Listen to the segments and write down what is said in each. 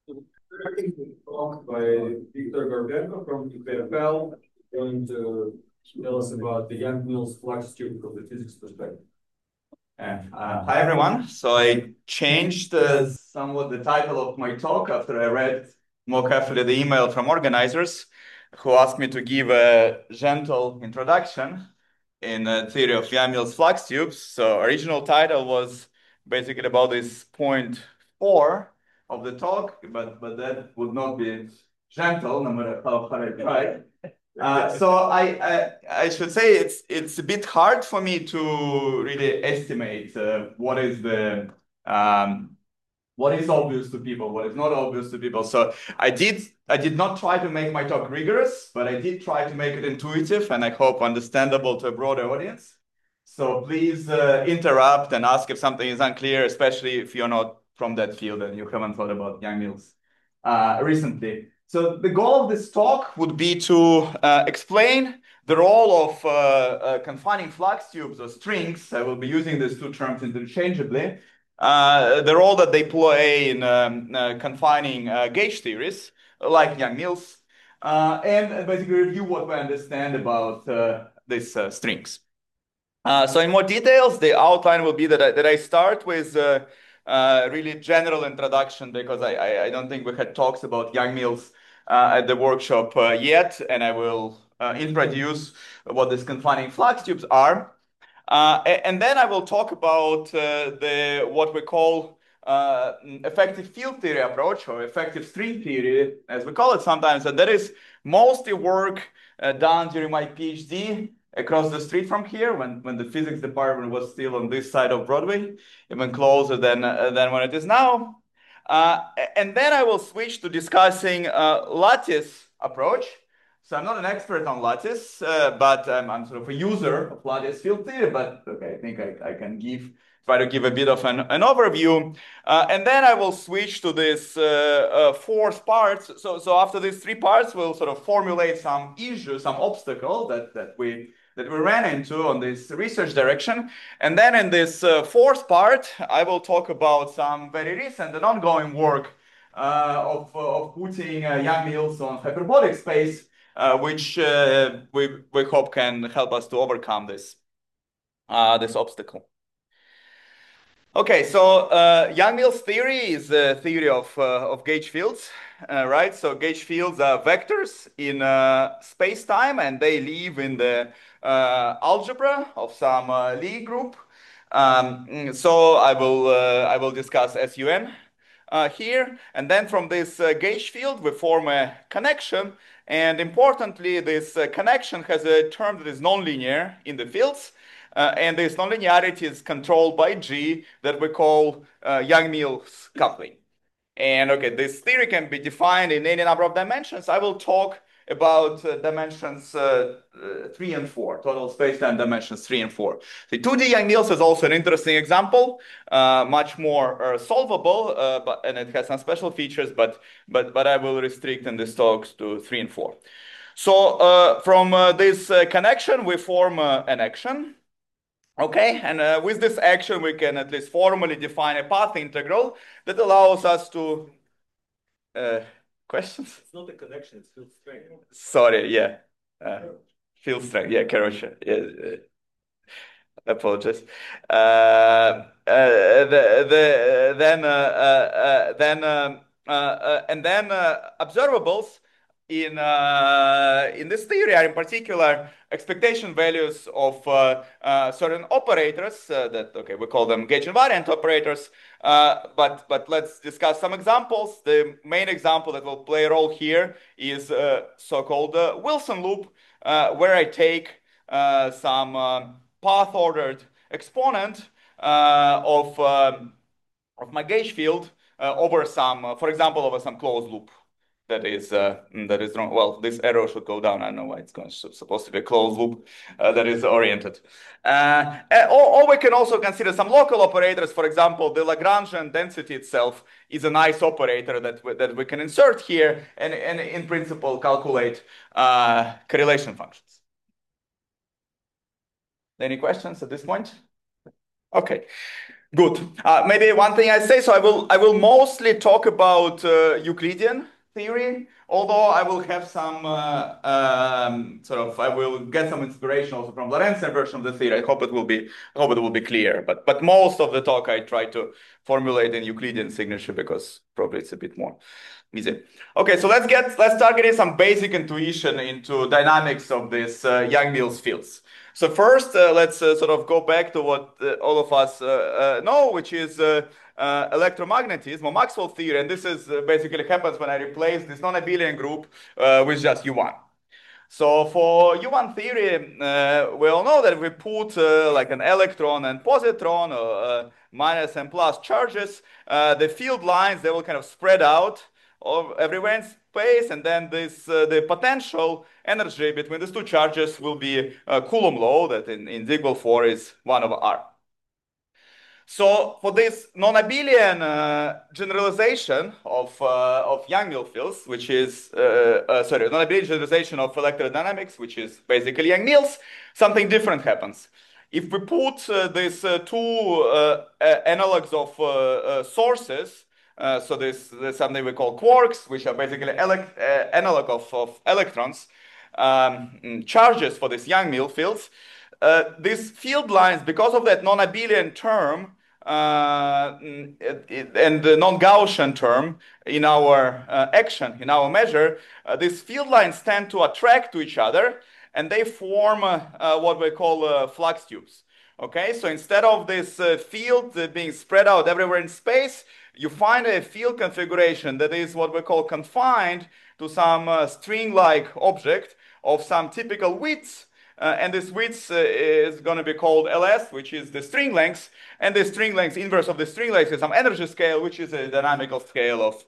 Talk by Viktor Gorbenko from EPFL, going to tell us about the Young-Mills flux tube from the physics perspective. Hi everyone. So I changed somewhat the title of my talk after I read more carefully the email from organizers who asked me to give a gentle introduction in the theory of Yang-Mills flux tubes. So original title was basically about this point four of the talk, but that would not be gentle no matter how hard I try. So I should say it's a bit hard for me to really estimate what is obvious to people, what is not obvious to people. So I did not try to make my talk rigorous, but I did try to make it intuitive and I hope understandable to a broader audience. So please interrupt and ask if something is unclear, especially if you're not from that field and you haven't thought about Yang-Mills recently. So the goal of this talk would be to explain the role of confining flux tubes or strings. I will be using these two terms interchangeably. The role that they play in confining gauge theories, like Yang-Mills, and basically review what we understand about these strings. So in more details, the outline will be that I start with really general introduction because I don't think we had talks about Yang-Mills at the workshop yet, and I will introduce what these confining flux tubes are. And then I will talk about the what we call effective field theory approach or effective string theory, as we call it sometimes, and that is mostly work done during my PhD across the street from here when the physics department was still on this side of Broadway, even closer than when it is now. And then I will switch to discussing lattice approach. So I'm not an expert on lattice, but I'm sort of a user of lattice field theory. But okay, I think I can try to give a bit of an overview, and then I will switch to this fourth part. So after these three parts, we'll sort of formulate some issue, some obstacle that we ran into on this research direction. And then in this fourth part, I will talk about some very recent and ongoing work of putting Yang-Mills on hyperbolic space, which we hope can help us to overcome this obstacle. Okay, so Yang-Mills theory is the theory of gauge fields, right? So gauge fields are vectors in space-time, and they live in the algebra of some Lie group. So I will discuss SUN here, and then from this gauge field we form a connection, and importantly, this connection has a term that is nonlinear in the fields. And this nonlinearity is controlled by G that we call Yang-Mills coupling. And okay, this theory can be defined in any number of dimensions. I will talk about dimensions 3 and 4, total space-time dimensions 3 and 4. The 2D Yang-Mills is also an interesting example, much more solvable, and it has some special features, but I will restrict in this talk to 3 and 4. So from this connection, we form an action. Okay, and with this action, we can at least formally define a path integral that allows us to questions? It's not a connection, it's field strength. Sorry, yeah. Field strength, yeah, короче. Yeah, apologize. And then observables in this theory are in particular expectation values of certain operators that okay we call them gauge invariant operators. But let's discuss some examples. The main example that will play a role here is so-called Wilson loop, where I take some path-ordered exponent of my gauge field over some, for example, over some closed loop that is wrong. Well, this arrow should go down. I don't know why it's supposed to be a closed loop that is oriented. Or we can also consider some local operators. For example, the Lagrangian density itself is a nice operator that we can insert here and in principle calculate correlation functions. Any questions at this point? Okay. Good. Maybe one thing I say, so I will mostly talk about Euclidean theory, although I will have some I will get some inspiration also from Lorentzian version of the theory. I hope it will be clear. But most of the talk I try to formulate in Euclidean signature because probably it's a bit more easy. Okay, so let's start getting some basic intuition into dynamics of this Yang-Mills fields. So first, let's sort of go back to what all of us know, which is electromagnetism or Maxwell theory. And this is basically happens when I replace this non-abelian group with just U1. So for U1 theory, we all know that if we put like an electron and positron or minus and plus charges, the field lines, they will kind of spread out everywhere in space, and then this the potential energy between these two charges will be Coulomb law that in Ziegler 4 is 1 over r. So for this non-abelian generalization of Yang-Mills fields, which is non-abelian generalization of electrodynamics, which is basically Yang-Mills, something different happens. If we put these two analogs of sources, so there's something we call quarks, which are basically analog of electrons, charges for these Yang-Mills fields. These field lines, because of that non-abelian term and the non-Gaussian term in our action, in our measure, these field lines tend to attract to each other, and they form what we call flux tubes. Okay, so instead of this field being spread out everywhere in space, you find a field configuration that is what we call confined to some string-like object of some typical width. And this width is going to be called Ls, which is the string length. And the string length, inverse of the string length, is some energy scale, which is a dynamical scale of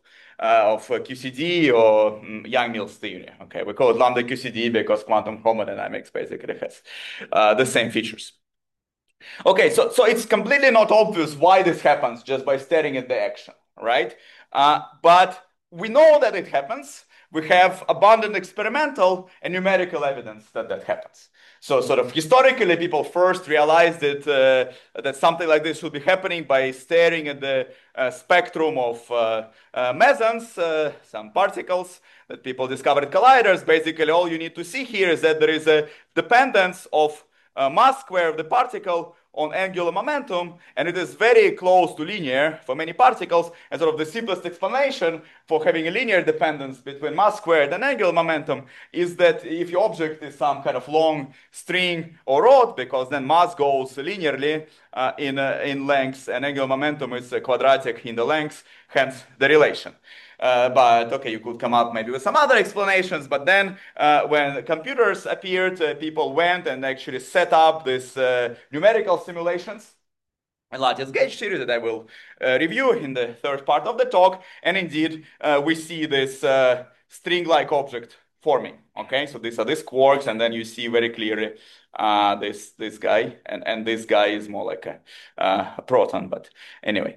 QCD or Yang-Mills theory. Okay, we call it lambda QCD because quantum chromodynamics basically has the same features. Okay, so it's completely not obvious why this happens just by staring at the action, right? But we know that it happens. We have abundant experimental and numerical evidence that happens. So sort of historically, people first realized that something like this should be happening by staring at the spectrum of mesons, some particles that people discovered colliders. Basically, all you need to see here is that there is a dependence of mass square of the particle on angular momentum, and it is very close to linear for many particles. And sort of the simplest explanation for having a linear dependence between mass squared and angular momentum is that if your object is some kind of long string or rod, because then mass goes linearly in length, and angular momentum is quadratic in the length, hence the relation. But okay, you could come up maybe with some other explanations. But then when computers appeared, people went and actually set up these numerical simulations and lattice gauge theory that I will review in the third part of the talk. And indeed, we see this string-like object forming. Okay, so these are these quarks, and then you see very clearly this guy, and this guy is more like a proton. But anyway.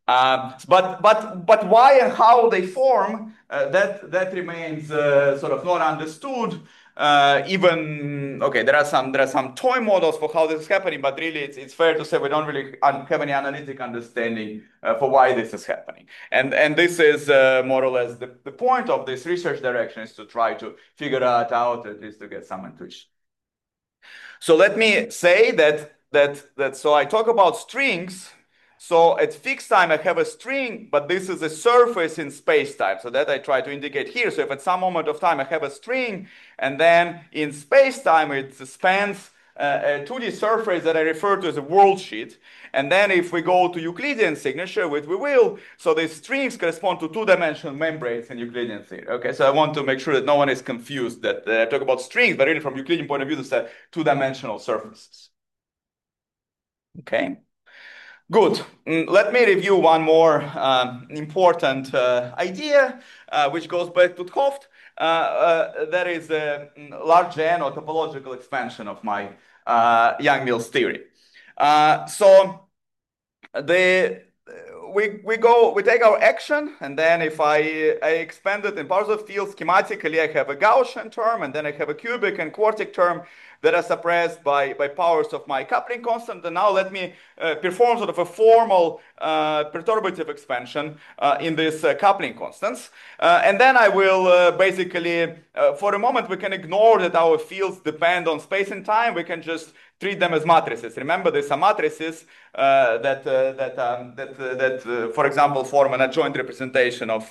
But why and how they form that remains sort of not understood. Even okay, there are some toy models for how this is happening, but really it's fair to say we don't really have any analytic understanding for why this is happening. And this is more or less the point of this research direction is to try to figure that out, at least to get some intuition. So let me say that so I talk about strings. So at fixed time, I have a string, but this is a surface in space-time. So that I try to indicate here. So if at some moment of time I have a string, and then in space-time it spans a 2D surface that I refer to as a world sheet. And then if we go to Euclidean signature, which we will, so the strings correspond to two-dimensional membranes in Euclidean theory. Okay, so I want to make sure that no one is confused that I talk about strings, but really from Euclidean point of view, these are two-dimensional surfaces. Okay. Good. Let me review one more important idea, which goes back to 't Hooft. That is a large N or topological expansion of my Yang-Mills theory. So we take our action, and then if I expand it in parts of field schematically, I have a Gaussian term, and then I have a cubic and quartic term that are suppressed by powers of my coupling constant. And now let me perform sort of a formal perturbative expansion in these coupling constants. And then I will basically, for a moment, we can ignore that our fields depend on space and time. We can just treat them as matrices. Remember, these are matrices for example, form an adjoint representation of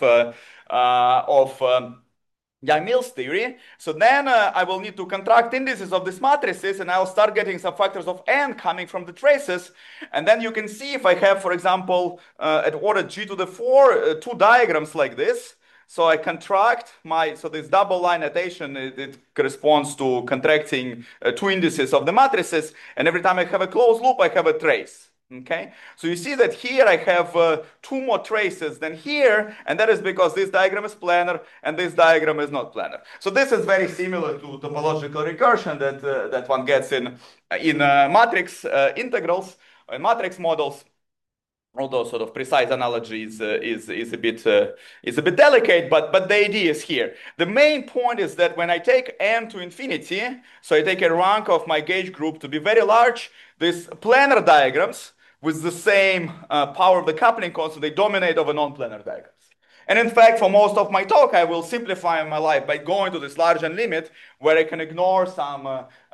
Yang-Mills theory. So then I will need to contract indices of these matrices, and I'll start getting some factors of n coming from the traces. And then you can see if I have, for example, at order g to the 4, two diagrams like this. So I contract so this double line notation, it corresponds to contracting two indices of the matrices. And every time I have a closed loop, I have a trace. Okay, so you see that here I have two more traces than here, and that is because this diagram is planar and this diagram is not planar. So this is very similar to topological recursion that one gets in matrix integrals and matrix models. Although sort of precise analogy is a bit delicate, but the idea is here. The main point is that when I take n to infinity, so I take a rank of my gauge group to be very large, these planar diagrams with the same power of the coupling constant, they dominate over non-planar diagrams. And in fact, for most of my talk, I will simplify my life by going to this large n limit where I can ignore some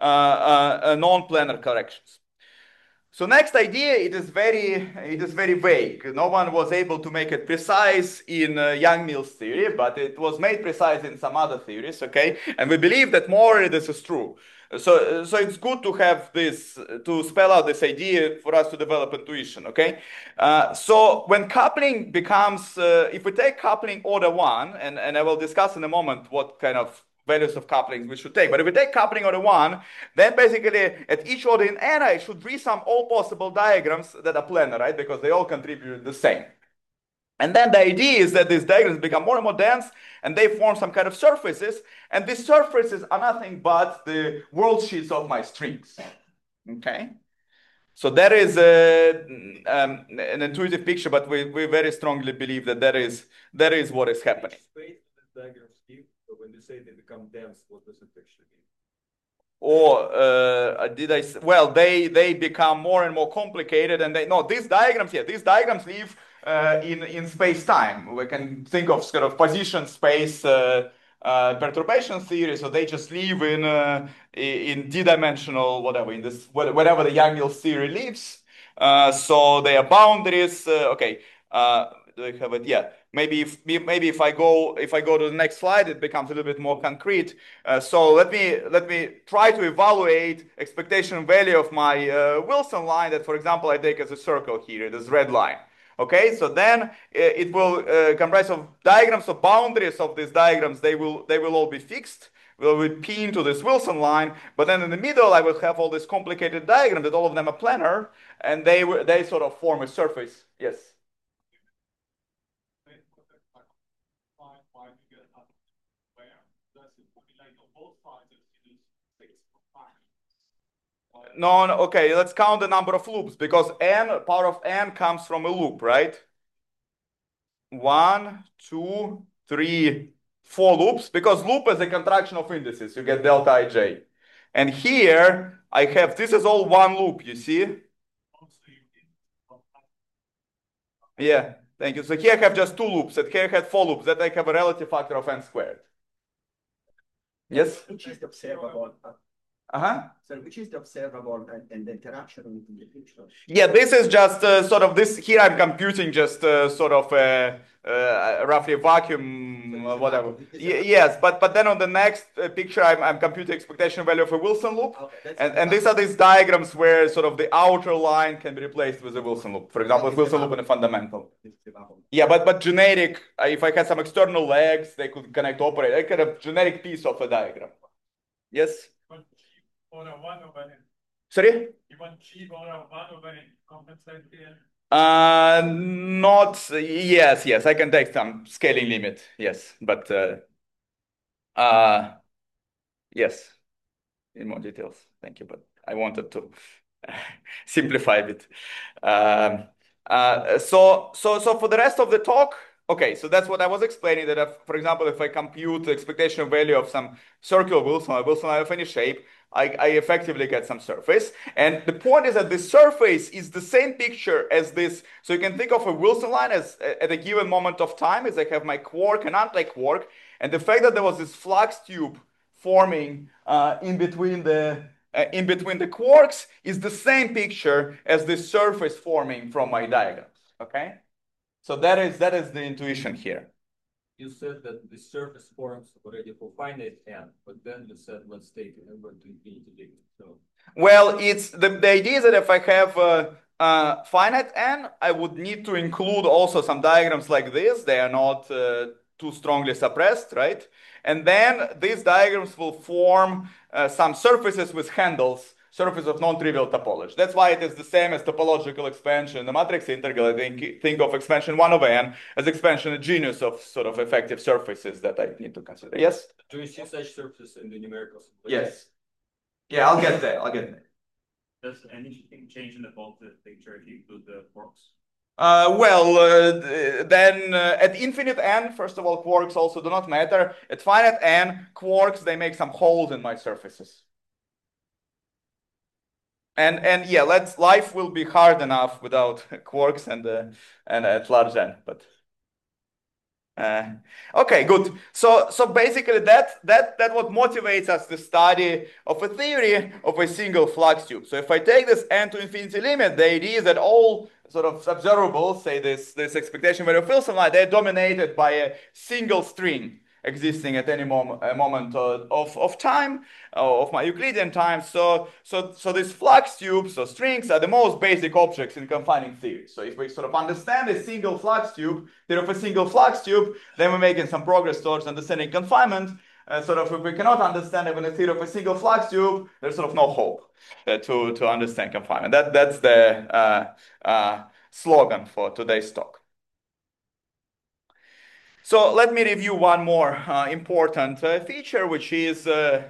non-planar corrections. So next idea, it is very vague. No one was able to make it precise in Yang-Mills theory, but it was made precise in some other theories, okay? And we believe that more this is true. So it's good to have this, to spell out this idea for us to develop intuition, okay? So when coupling becomes, if we take coupling order 1, and I will discuss in a moment what kind of values of couplings we should take. But if we take coupling order 1, then basically at each order in n, I should resum all possible diagrams that are planar, right? Because they all contribute the same. And then the idea is that these diagrams become more and more dense, and they form some kind of surfaces. And these surfaces are nothing but the world sheets of my strings. Okay? So that is an intuitive picture, but we very strongly believe that that is what is happening. When you say they become dense, what does it actually mean? Or well, they become more and more complicated, and these diagrams live in space-time. We can think of sort of position space perturbation theory, so they just live in d-dimensional whatever, in this whatever the Yang-Mills theory lives. So they are boundaries. Okay, do I have it? Yeah. Maybe if I go to the next slide, it becomes a little bit more concrete. So let me try to evaluate expectation value of my Wilson line that, for example, I take as a circle here, this red line. Okay, so then it will comprise of diagrams of boundaries of these diagrams. They will all be fixed. Will be pinned to this Wilson line, but then in the middle I will have all this complicated diagram that all of them are planar, and they sort of form a surface. Yes. No, okay, let's count the number of loops because power of n comes from a loop, right? 1, 2, 3, 4 loops, because loop is a contraction of indices. You get delta ij. And here I have, this is all one loop, you see? Yeah, thank you. So here I have just 2 loops, and here I have 4 loops, that I have a relative factor of n squared. Yes? Which is the observable? So which is the observable and the interaction with the picture? Yeah, this is just sort of this. Here I'm computing just sort of roughly a vacuum, whatever. Yes, but then on the next picture, I'm computing expectation value of a Wilson loop. Okay, and these are these diagrams where sort of the outer line can be replaced with a Wilson loop. For example, Wilson loop in a fundamental. Yeah, but generic, if I had some external legs, they could connect to operate. I get a generic piece of a diagram. Yes? Sorry? You want G order 1 over n compensate here? Not, yes, I can take some scaling limit, yes, but yes, in more details. Thank you, but I wanted to simplify a bit. So for the rest of the talk, okay, so that's what I was explaining, that if, for example, if I compute the expectation value of some circular Wilson line of any shape, I effectively get some surface. And the point is that this surface is the same picture as this. So you can think of a Wilson line as at a given moment of time, as I have my quark and anti-quark. And the fact that there was this flux tube forming in between the quarks is the same picture as the surface forming from my diagrams. Okay, so that is the intuition here. You said that the surface forms already for finite n, but then you said let's take n over to infinity degree. So well, it's the idea is that if I have finite n, I would need to include also some diagrams like this. They are not too strongly suppressed, right? And then these diagrams will form some surfaces with handles, surface of non-trivial topology. That's why it is the same as topological expansion. The matrix integral, I think of expansion 1 over n as expansion genus of sort of effective surfaces that I need to consider. Yes? do you see such surfaces in the numerical simulation? Yes. Yeah, I'll get there. Does anything change in the positive picture if you include the quarks? Then at infinite n, first of all, quarks also do not matter. At finite n, quarks, they make some holes in my surfaces. And yeah, life will be hard enough without quarks and at large n, but okay, good. So basically that what motivates us the study of a theory of a single flux tube. So if I take this n to infinity limit, the idea is that all sort of observables, say this expectation value of Wilson line, they're dominated by a single string existing at any moment of time, of my Euclidean time. So these flux tubes or strings are the most basic objects in confining theory. So if we sort of understand a single flux tube, theory of a single flux tube, then we're making some progress towards understanding confinement. Sort of if we cannot understand even a theory of a single flux tube, there's sort of no hope to understand confinement. That's the slogan for today's talk. So let me review one more important feature, which is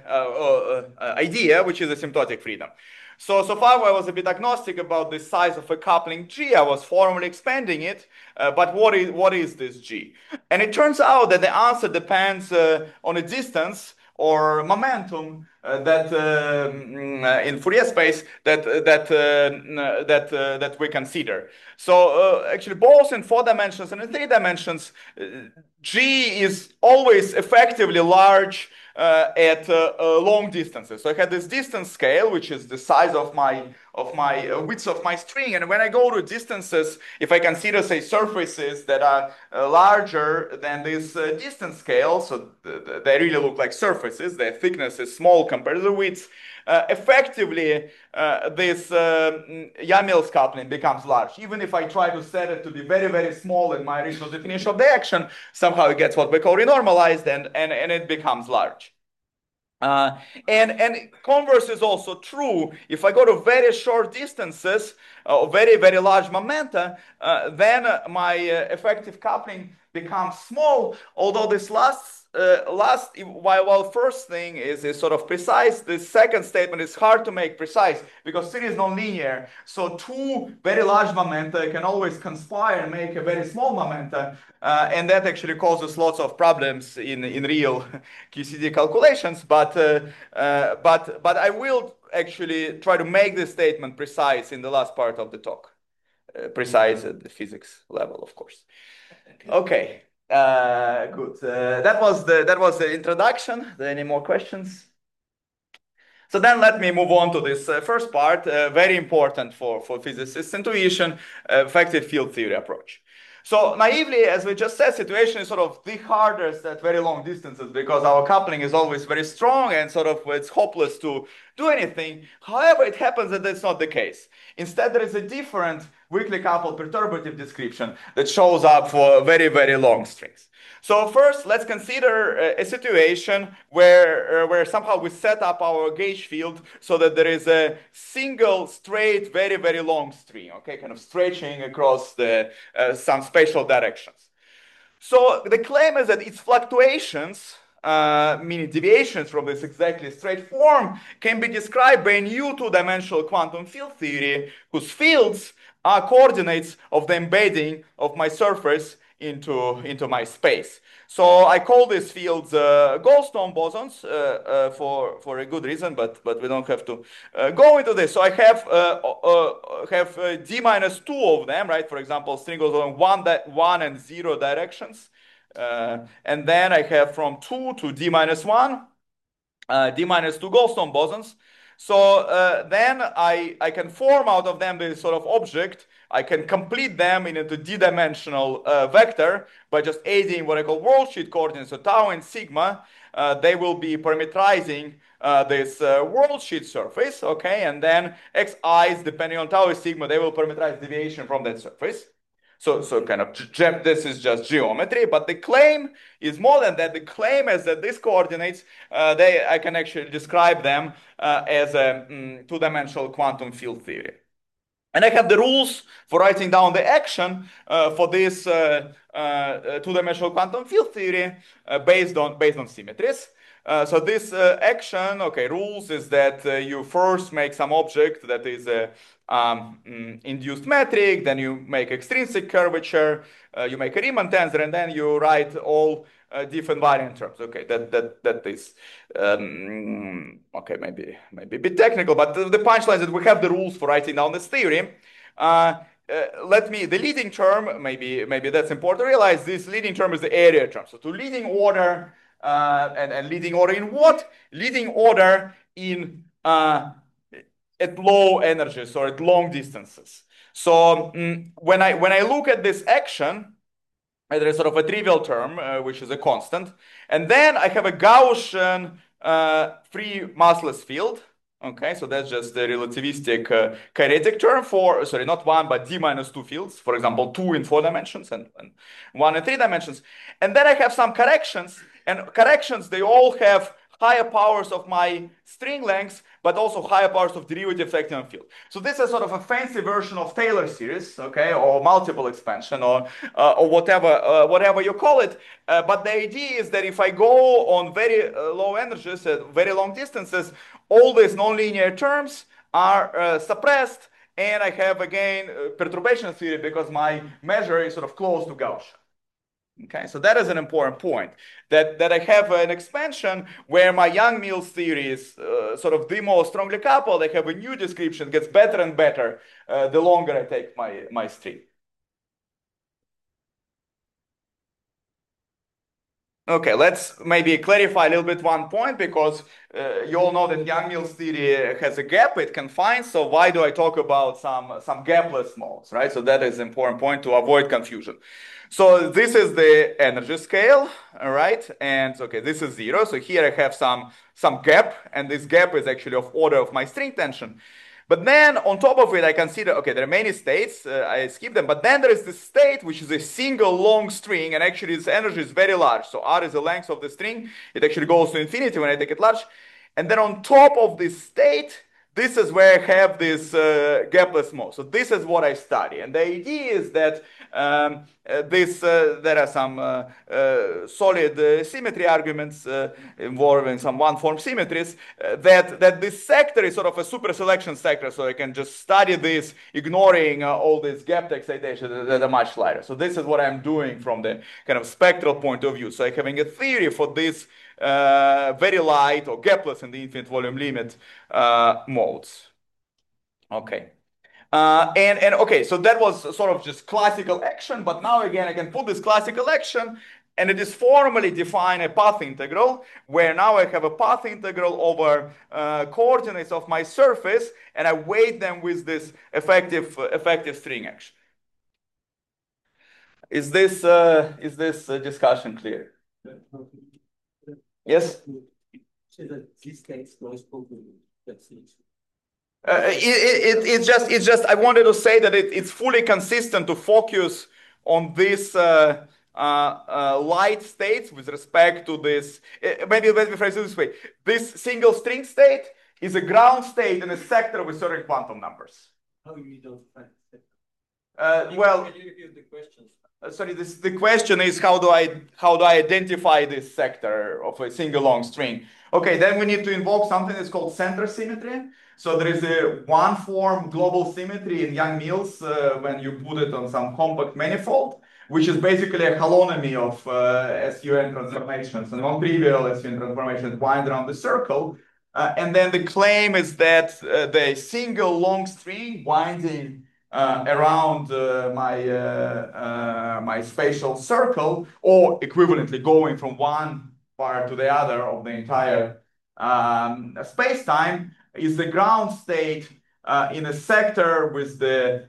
idea, which is asymptotic freedom. So far I was a bit agnostic about the size of a coupling G. I was formally expanding it, but what is this G? And it turns out that the answer depends on a distance or momentum that in Fourier space that we consider. So actually, both in 4 dimensions and in 3 dimensions, G is always effectively large at long distances. So I had this distance scale, which is the size of my width of my string, and when I go to distances, if I consider, say, surfaces that are larger than this distance scale, so they really look like surfaces, their thickness is small compared to the width, effectively this Yang-Mills coupling becomes large. Even if I try to set it to be very, very small in my original definition of the action, somehow it gets what we call renormalized and it becomes large. And converse is also true. If I go to very short distances or very, very large momenta, then my effective coupling becomes small, although this while first thing is sort of precise, the second statement is hard to make precise because spin is nonlinear. So 2 very large momenta can always conspire and make a very small momenta, and that actually causes lots of problems in real QCD calculations. But I will actually try to make this statement precise in the last part of the talk, precise at the physics level, of course. Okay. Good. That was the introduction. Are there any more questions? So then let me move on to this first part, very important for physicists' intuition, effective field theory approach. So naively, as we just said, situation is sort of the hardest at very long distances because our coupling is always very strong and sort of it's hopeless to do anything. However, it happens that that's not the case. Instead, there is a different weakly coupled perturbative description that shows up for very, very long strings. So first, let's consider a situation where somehow we set up our gauge field so that there is a single straight, very, very long string, okay, kind of stretching across some spatial directions. So the claim is that its fluctuations meaning deviations from this exactly straight form, can be described by a new two-dimensional quantum field theory whose fields are coordinates of the embedding of my surface into my space. So I call these fields Goldstone bosons for a good reason, but we don't have to go into this. So I have d minus 2 of them, right? For example, string goes along 1 and 0 directions. And then I have from 2 to d minus 1, d minus 2 Goldstone bosons. So then I can form out of them this sort of object. I can complete them into d-dimensional vector by just adding what I call worldsheet coordinates. So tau and sigma, they will be parameterizing this worldsheet surface, okay? And then xi's, depending on tau and sigma, they will parameterize deviation from that surface. So kind of this is just geometry, but the claim is more than that. The claim is that these coordinates, I can actually describe them as a two-dimensional quantum field theory. And I have the rules for writing down the action for this two-dimensional quantum field theory based on symmetries. So this action, okay, rules is that you first make some object that is a induced metric, then you make extrinsic curvature, you make a Riemann tensor, and then you write all different variant terms. Okay, that is okay, maybe a bit technical, but the punchline is that we have the rules for writing down this theory. The leading term, maybe that's important to realize, this leading term is the area term. So to leading order, and leading order in what? Leading order in at low energies or at long distances. So when I look at this action, there is sort of a trivial term, which is a constant. And then I have a Gaussian free massless field. Okay, so that's just the relativistic kinetic term for, sorry, not 1, but d minus 2 fields. For example, 2 in 4 dimensions and 1 in 3 dimensions. And then I have some corrections. And corrections, they all have higher powers of my string lengths, but also higher powers of derivative acting field. So this is sort of a fancy version of Taylor series, okay, or multiple expansion, or whatever you call it. But the idea is that if I go on very low energies at very long distances, all these nonlinear terms are suppressed, and I have again perturbation theory because my measure is sort of close to Gaussian. Okay, so that is an important point, that I have an expansion where my Yang-Mills theory is sort of the most strongly coupled. I have a new description, gets better and better the longer I take my string. Okay, let's maybe clarify a little bit one point, because you all know that Yang-Mills theory has a gap, it confines. So why do I talk about some gapless modes, right? So that is an important point to avoid confusion. So this is the energy scale, all right? And okay, this is 0. So here I have some gap, and this gap is actually of order of my string tension. But then on top of it, I consider, okay, there are many states, I skip them, but then there is this state, which is a single long string, and actually its energy is very large. So R is the length of the string. It actually goes to infinity when I take it large. And then on top of this state, this is where I have this gapless mode. So this is what I study. And the idea is that there are some solid symmetry arguments involving some one-form symmetries, that this sector is sort of a super selection sector. So I can just study this, ignoring all these gap excitation that are much lighter. So this is what I'm doing from the kind of spectral point of view. So I'm having a theory for this very light or gapless in the infinite volume limit modes. Okay. And okay, so that was sort of just classical action, but now again I can put this classical action, and it is formally define a path integral, where now I have a path integral over coordinates of my surface, and I weight them with this effective string action. Is this discussion clear? Yes? So that this case goes over. It's just I wanted to say that it's fully consistent to focus on this light states with respect to this. Maybe let me phrase it this way: this single string state is a ground state in a sector with certain quantum numbers. How you don't find Well, can you repeat the questions? Sorry, the question is how do I identify this sector of a single long string? Okay, then we need to invoke something that's called center symmetry. So there is a one-form global symmetry in Yang-Mills when you put it on some compact manifold, which is basically a holonomy of SUN transformations, and non-trivial SUN transformations wind around the circle. And then the claim is that the single long string winding around my spatial circle, or equivalently going from one part to the other of the entire space-time, is the ground state in a sector with the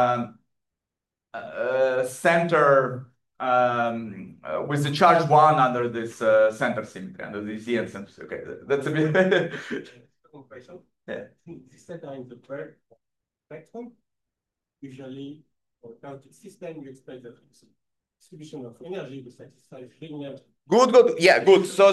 center with the charge 1 under this center symmetry, under the ZN center. Okay, that's a bit. Yeah. This set in the third spectrum. Usually, for a chaotic system, you expect that the distribution of energy will satisfy linear. Good. Yeah, good. So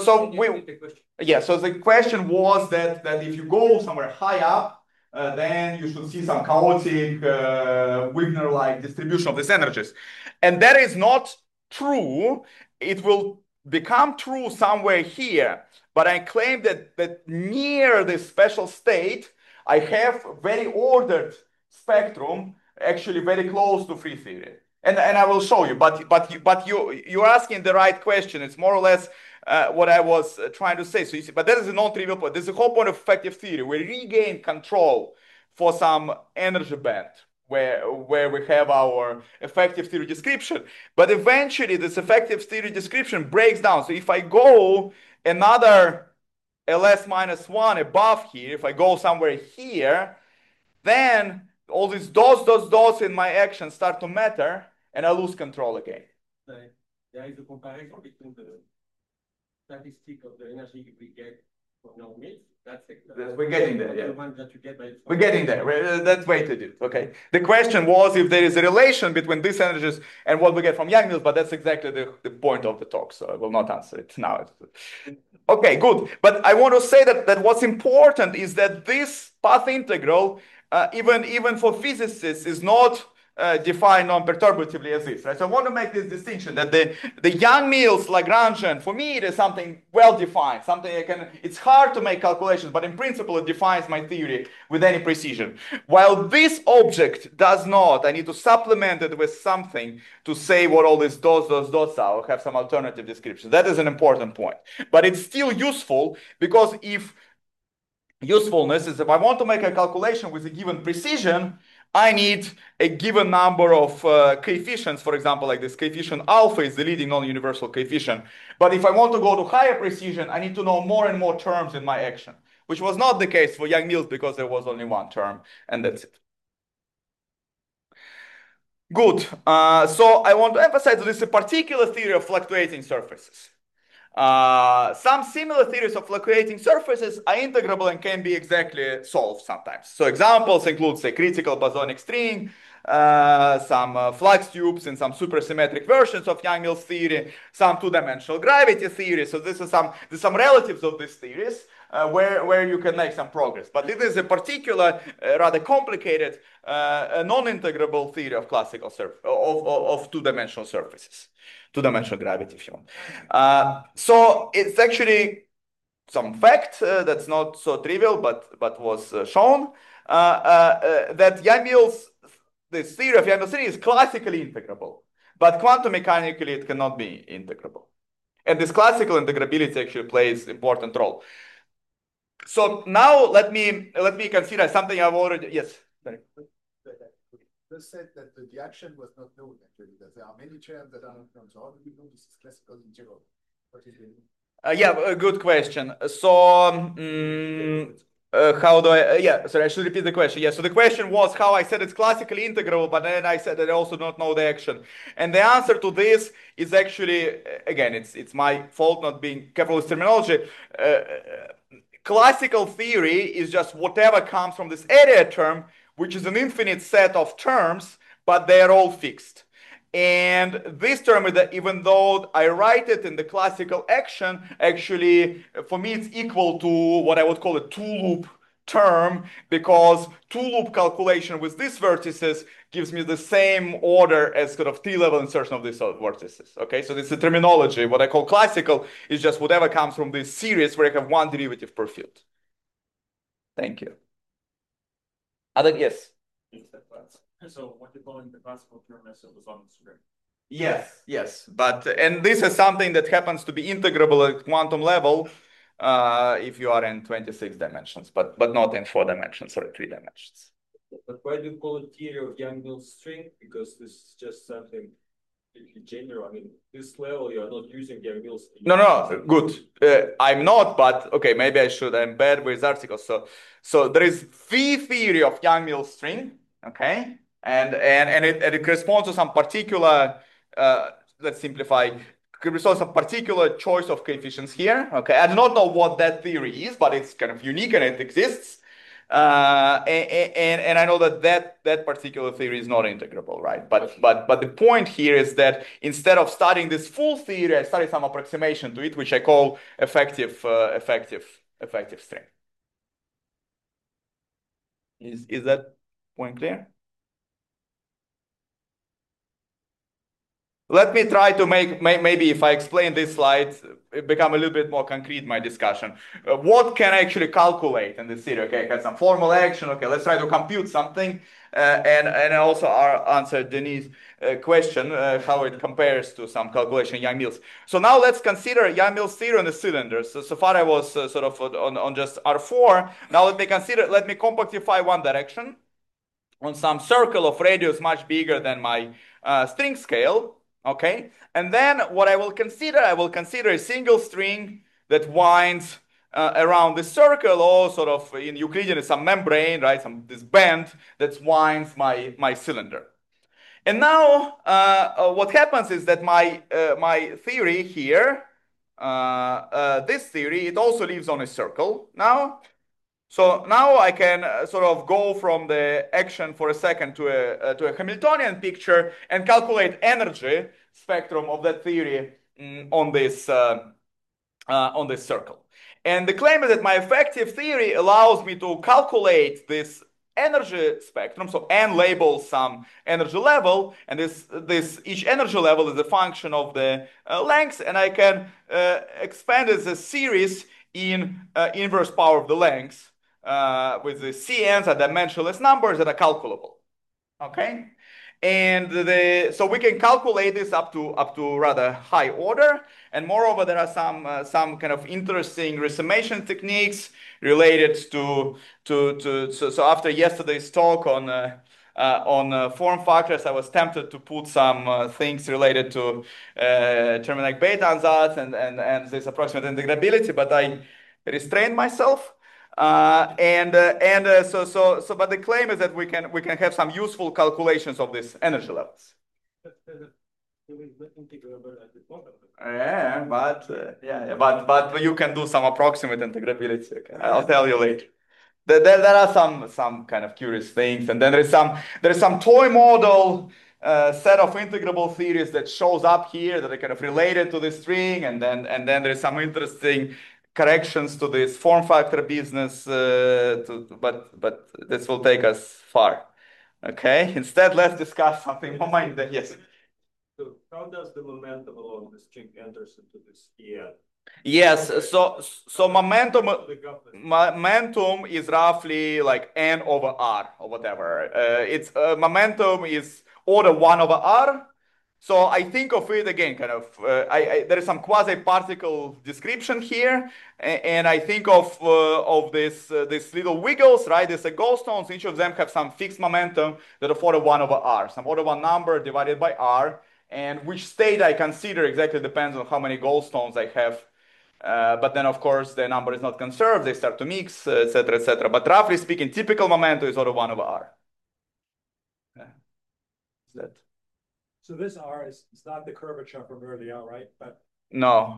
the question was that if you go somewhere high up, then you should see some chaotic Wigner-like distribution of these energies, and that is not true. It will become true somewhere here, but I claim that near this special state, I have very ordered spectrum, actually very close to free theory. And I will show you, but you're asking the right question. It's more or less what I was trying to say. So you see, but that is a non-trivial point. This is the whole point of effective theory. We regain control for some energy band where we have our effective theory description. But eventually, this effective theory description breaks down. So if I go another LS minus 1 above here, if I go somewhere here, then all these dots in my action start to matter, and I lose control again. There is a comparison between the statistic of the energy we get from Yang-Mills. We're getting there, yeah. The one that you get by We're getting there. That's way to do. Okay. The question was if there is a relation between these energies and what we get from Yang-Mills, but that's exactly the point of the talk, so I will not answer it now. Okay, good. But I want to say that what's important is that this path integral, even for physicists, is not defined non-perturbatively as this, right? So I want to make this distinction that the Yang-Mills Lagrangian, for me, it is something well-defined, something it's hard to make calculations, but in principle, it defines my theory with any precision. While this object does not, I need to supplement it with something to say what all these dots are, or have some alternative description. That is an important point. But it's still useful, because if usefulness is if I want to make a calculation with a given precision, I need a given number of coefficients, for example, like this coefficient alpha is the leading non-universal coefficient. But if I want to go to higher precision, I need to know more and more terms in my action, which was not the case for Yang-Mills because there was only one term, and that's it. Good. So I want to emphasize that this is a particular theory of fluctuating surfaces. Some similar theories of fluctuating surfaces are integrable and can be exactly solved sometimes. So examples include, say, critical bosonic string, some flux tubes and some supersymmetric versions of Yang-Mills theory, some two-dimensional gravity theory. So there's some relatives of these theories where you can make some progress. But it is a particular, rather complicated, non-integrable theory of classical of two-dimensional surfaces. Two-dimensional gravity, if you want. So it's actually some fact that's not so trivial, but was shown that Yang-Mills, this theory of Yang-Mills theory is classically integrable, but quantum mechanically it cannot be integrable. And this classical integrability actually plays an important role. So now let me consider something I've already, yes. Sorry. You said that the action was not known actually, that there are many terms that are not known. So how do we know this is classical integral? What is it? Yeah, a good question. So how do I, sorry, I should repeat the question. Yeah, so the question was how I said it's classically integrable, but then I said that I also don't know the action. And the answer to this is actually, again, it's my fault not being careful with terminology. Classical theory is just whatever comes from this area term, which is an infinite set of terms, but they are all fixed. And this term, even though I write it in the classical action, actually, for me, it's equal to what I would call a two-loop term because two-loop calculation with these vertices gives me the same order as sort of t-level insertion of these vertices. Okay, so this is the terminology. What I call classical is just whatever comes from this series where I have one derivative per field. Thank you. Other yes. So what you're calling the classical term is it was on the script. Yes, but and this is something that happens to be integrable at quantum level if you are in 26 dimensions, but not in 4 dimensions or 3 dimensions. But why do you call it theory of Yang-Mills string? Because this is just something general. I mean, this level you are not using Yang-Mills. No, good. I'm not, but okay, maybe I should. I'm bad with articles. So there is phi theory of Yang-Mills string, okay, and it corresponds to some particular. Let's simplify. Corresponds to some particular choice of coefficients here. Okay, I do not know what that theory is, but it's kind of unique and it exists. And I know that particular theory is not integrable, right? But the point here is that instead of studying this full theory, I study some approximation to it, which I call effective string. Is that point clear? Let me try to make, maybe if I explain this slide, it become a little bit more concrete, my discussion. What can I actually calculate in this theory? Okay, I had some formal action. Okay, let's try to compute something. And also answer Denise's question, how it compares to some calculation in Yang-Mills. So now let's consider Yang-Mills theory on the cylinders. So far I was sort of on just R4. Now let me compactify one direction on some circle of radius much bigger than my string scale. Okay, and then what I will consider a single string that winds around the circle, or sort of in Euclidean is some membrane, right? This band that winds my cylinder. And now what happens is that my theory here, this theory, it also lives on a circle now. So now I can sort of go from the action for a second to a Hamiltonian picture and calculate energy spectrum of that theory on this circle. And the claim is that my effective theory allows me to calculate this energy spectrum. So n labels some energy level, and this each energy level is a function of the length, and I can expand it as a series in inverse power of the length. With the Cn's are dimensionless numbers that are calculable. Okay, and so we can calculate this up to rather high order, and moreover there are some kind of interesting resummation techniques related to so after yesterday's talk on form factors, I was tempted to put some things related to thermodynamic beta ansatz and this approximate integrability, but I restrained myself. But the claim is that we can have some useful calculations of these energy levels. But you can do some approximate integrability. Okay? I'll tell you later. There are some kind of curious things, and then there is some toy model set of integrable theories that shows up here that are kind of related to the string, and then there is some interesting corrections to this form factor business, but this will take us far. Okay, instead let's discuss something more minded. Yes. So how does the momentum along the string enters into this EN? Yes, so momentum is roughly like n over r or whatever. It's momentum is order 1 over r. So I think of it again, kind of. There is some quasi-particle description here, and I think of this little wiggles, right? These are gallstones. Each of them have some fixed momentum that are order 1 over r, some order 1 number divided by r, and which state I consider exactly depends on how many gallstones I have. But then, of course, the number is not conserved. They start to mix, etc., etc. But roughly speaking, typical momentum is order 1 over r. Is that? So this R is not the curvature from earlier, right? But no.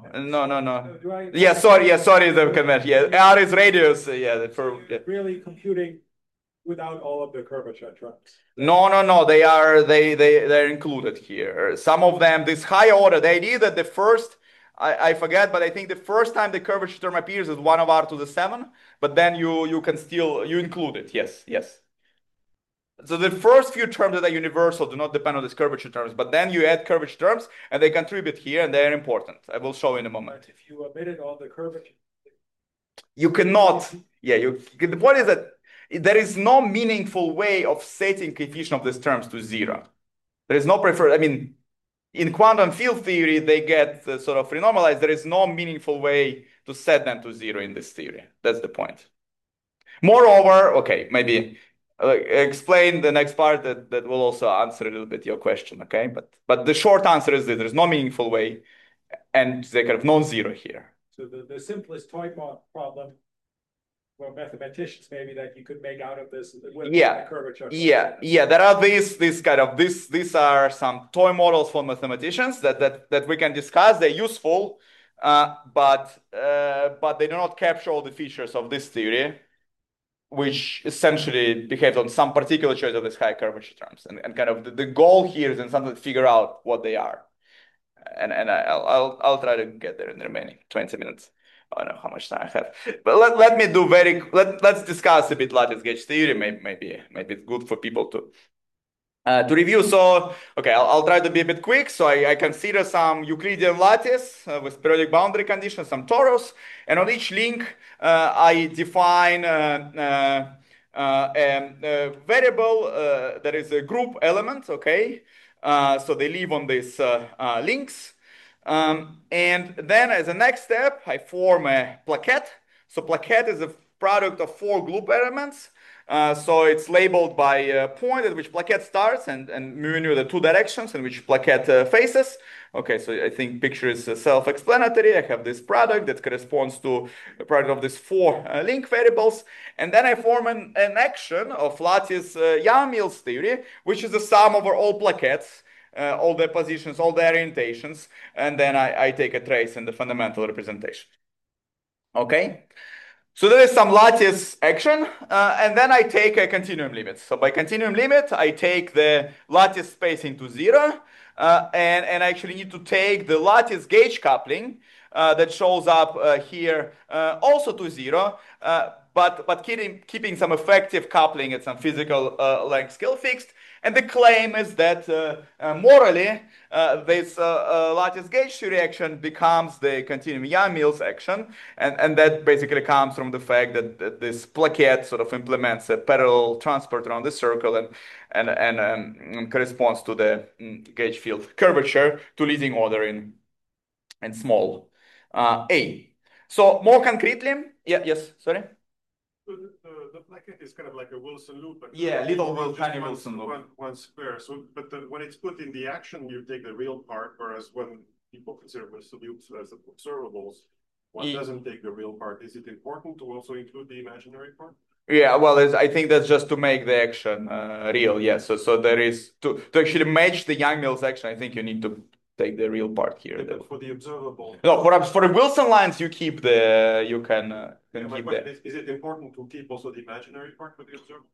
Sorry, the convention. Yeah, R is radius. Really computing without all of the curvature terms. No. They're included here. Some of them, this high order, the idea that the first I forget, but I think the first time the curvature term appears is 1 over r to the 7, but then you can still, you include it. Yes, yes. So the first few terms that are universal do not depend on these curvature terms, but then you add curvature terms and they contribute here and they're important. I will show in a moment. But if you omitted all the curvature, You cannot, yeah, the point is that there is no meaningful way of setting coefficient of these terms to 0. There is no preferred, I mean, in quantum field theory, they get sort of renormalized. There is no meaningful way to set them to 0 in this theory. That's the point. Moreover, okay, maybe explain the next part that will also answer a little bit your question, okay? But the short answer is that there's no meaningful way, and they're kind of non-zero here. so the simplest toy problem for mathematicians maybe that you could make out of this with Yeah. the curvature. Yeah. There are these are some toy models for mathematicians that we can discuss. They're useful, but they do not capture all the features of this theory, which essentially behaves on some particular choice of these high curvature terms. And kind of the goal here is in some to figure out what they are. And I'll try to get there in the remaining 20 minutes. I don't know how much time I have, but let's discuss a bit lattice gauge theory. Maybe it's good for people to review. So okay, I'll try to be a bit quick. So I consider some Euclidean lattice with periodic boundary conditions, some torus, and on each link I define a variable that is a group element. Okay, so they live on these links. And then as a next step, I form a plaquette. So plaquette is a product of 4 group elements. So it's labeled by a point at which plaquette starts and mu nu the 2 directions in which plaquette faces. Okay, so I think picture is self-explanatory. I have this product that corresponds to the product of these 4 link variables. And then I form an action of lattice Yang-Mills theory, which is the sum over all plaquettes. All their positions, all their orientations, and then I take a trace in the fundamental representation. Okay, so there is some lattice action, and then I take a continuum limit. So by continuum limit, I take the lattice spacing to 0, and I actually need to take the lattice gauge coupling that shows up here also to 0. But keeping some effective coupling at some physical length scale fixed. And the claim is that morally, this lattice gauge theory action becomes the continuum Yang-Mills action. And that basically comes from the fact that this plaquette sort of implements a parallel transport around the circle and corresponds to the gauge field curvature to leading order in small a. So more concretely, yes, sorry? The plaquette is kind of like a Wilson loop. But yeah, tiny Wilson loop. One square. So, but when it's put in the action, you take the real part, whereas when people consider Wilson loops as observables, one doesn't take the real part. Is it important to also include the imaginary part? Yeah, well, I think that's just to make the action real. Yes, so there is to actually match the Yang-Mills action. I think you need to take the real part here. Yeah, for the observable. No, for the Wilson lines, you keep you can keep the. Is it important to keep also the imaginary part for the observable?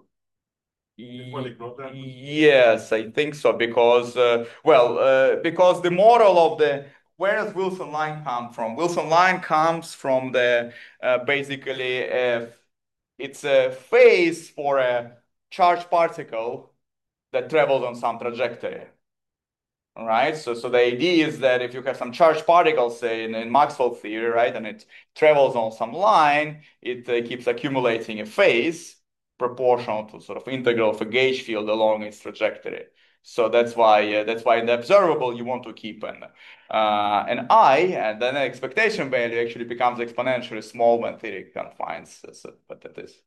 Yes, I think so because because the moral of where does Wilson line come from? Wilson line comes from the basically it's a phase for a charged particle that travels on some trajectory. All right, so the idea is that if you have some charged particles, say in Maxwell theory, right, and it travels on some line, it keeps accumulating a phase proportional to sort of integral of a gauge field along its trajectory. So that's why in the observable you want to keep an I, and then the expectation value actually becomes exponentially small when theory confines. But that is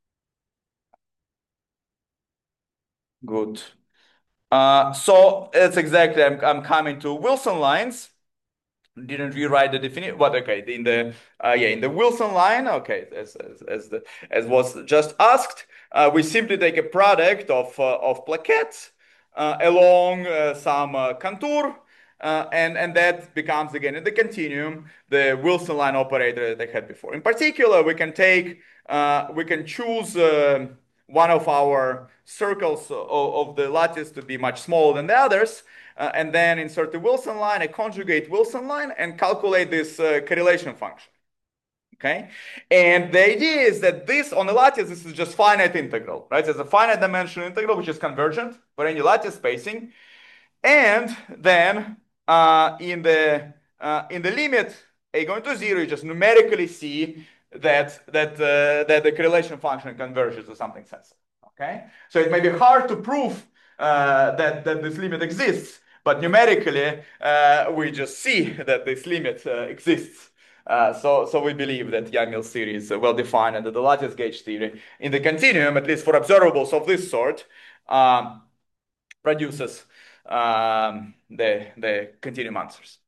good. So it's exactly I'm coming to Wilson lines. Didn't rewrite the definition. But okay, in the Wilson line, okay, as was just asked, we simply take a product of plaquettes along some contour, and that becomes again in the continuum the Wilson line operator that I had before. In particular, we can choose one of our circles of the lattice to be much smaller than the others, and then insert the Wilson line, a conjugate Wilson line, and calculate this correlation function. Okay, and the idea is that this on the lattice, this is just finite integral, right? It's a finite dimensional integral which is convergent for any lattice spacing, and then in the limit a going to 0, you just numerically see that the correlation function converges to something sensible. Okay, so it may be hard to prove that this limit exists, but numerically we just see that this limit exists. So we believe that Yang-Mills theory is well defined, and that the lattice gauge theory in the continuum, at least for observables of this sort, produces the continuum answers.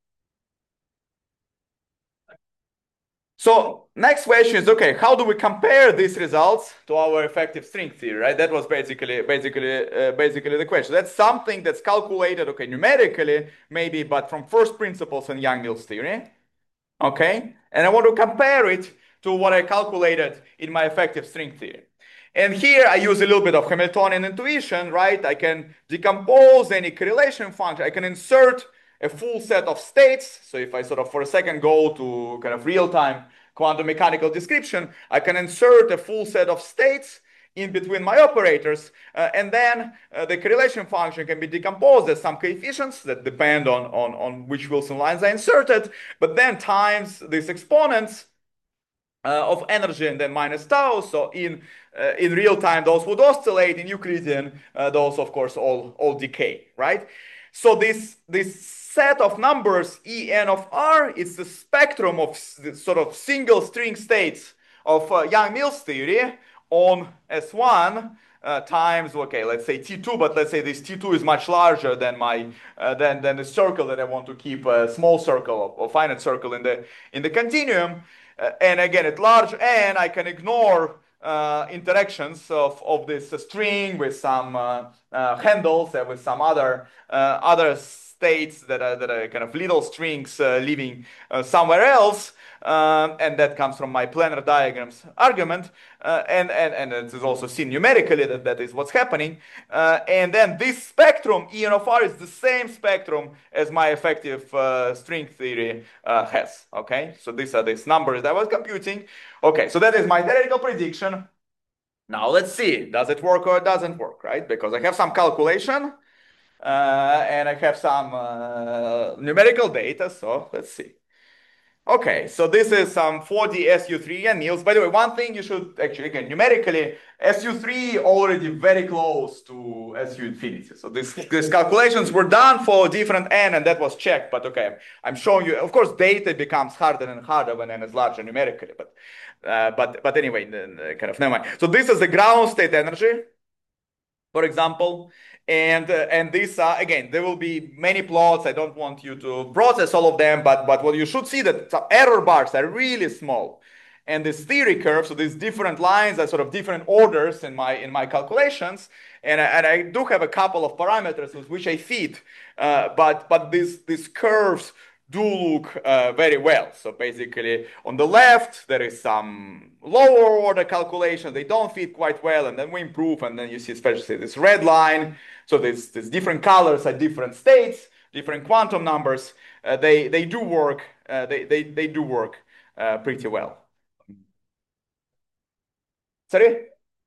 So next question is, okay, how do we compare these results to our effective string theory, right? That was basically the question. That's something that's calculated, okay, numerically maybe, but from first principles in Yang-Mills theory. Okay, and I want to compare it to what I calculated in my effective string theory. And here I use a little bit of Hamiltonian intuition, right? I can decompose any correlation function. I can insert a full set of states. So if I sort of for a second go to kind of real-time quantum mechanical description, I can insert a full set of states in between my operators, and then the correlation function can be decomposed as some coefficients that depend on which Wilson lines I inserted, but then times these exponents of energy and then minus tau. So in real time, those would oscillate. In Euclidean, those of course all decay, right? So this set of numbers En of R is the spectrum of sort of single string states of Yang-Mills theory on S1 times, okay, let's say T2, but let's say this T2 is much larger than my than the circle that I want to keep, a small circle or finite circle in the continuum. And again, at large N, I can ignore interactions of this string with some handles and with some other states that are kind of little strings living somewhere else. And that comes from my planar diagrams argument, and it is also seen numerically that is what's happening. And then this spectrum, En of R, is the same spectrum as my effective string theory has. Okay, so these are these numbers that I was computing. Okay, so that is my theoretical prediction. Now let's see, does it work or it doesn't work, right? Because I have some calculation and I have some numerical data, so let's see. Okay, so this is some 4D SU3 Yang-Mills. By the way, one thing you should actually, again, numerically, SU3 already very close to SU infinity. So these calculations were done for different N, and that was checked. But okay, I'm showing you, of course, data becomes harder and harder when N is larger numerically. But anyway, kind of never mind. So this is the ground state energy, for example. And these are, again, there will be many plots. I don't want you to process all of them, but what you should see that some error bars are really small. And this theory curve, so these different lines are sort of different orders in my calculations. And I do have a couple of parameters with which I feed, but these curves do look very well. So basically on the left, there is some lower order calculation. They don't fit quite well. And then we improve. And then you see especially this red line. So these different colors at different states, different quantum numbers. They do work. They do work pretty well. Sorry?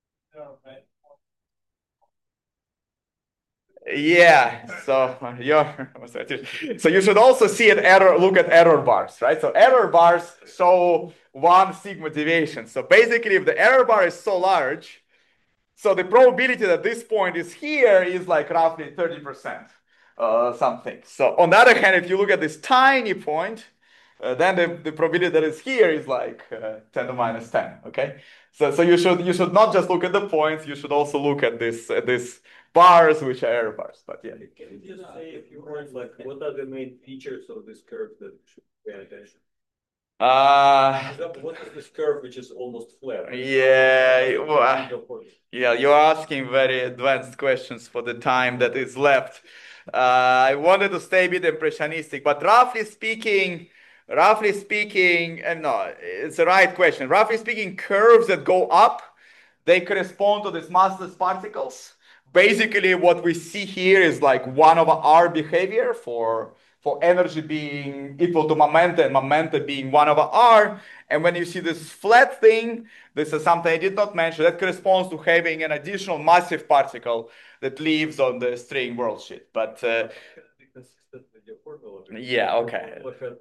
Yeah, so you should also see look at error bars, right? So error bars show 1 sigma deviation. So basically, if the error bar is so large, so the probability that this point is here is like roughly 30%, something. So on the other hand, if you look at this tiny point, then the probability that it's here is like 10 to minus 10. Okay, so you should not just look at the points. You should also look at this bars, which are error bars. But yeah. Can you just say a few words like what are the main features of this curve that we should pay attention? What is this curve which is almost flat? Yeah, you're asking very advanced questions for the time that is left. I wanted to stay a bit impressionistic, but roughly speaking, no, it's the right question. Roughly speaking, curves that go up, they correspond to these massless particles. basically what we see here is like 1/r behavior for energy being equal to momenta and momenta being 1/r. And when you see this flat thing, this is something I did not mention, that corresponds to having an additional massive particle that lives on the string world sheet. But yeah, okay.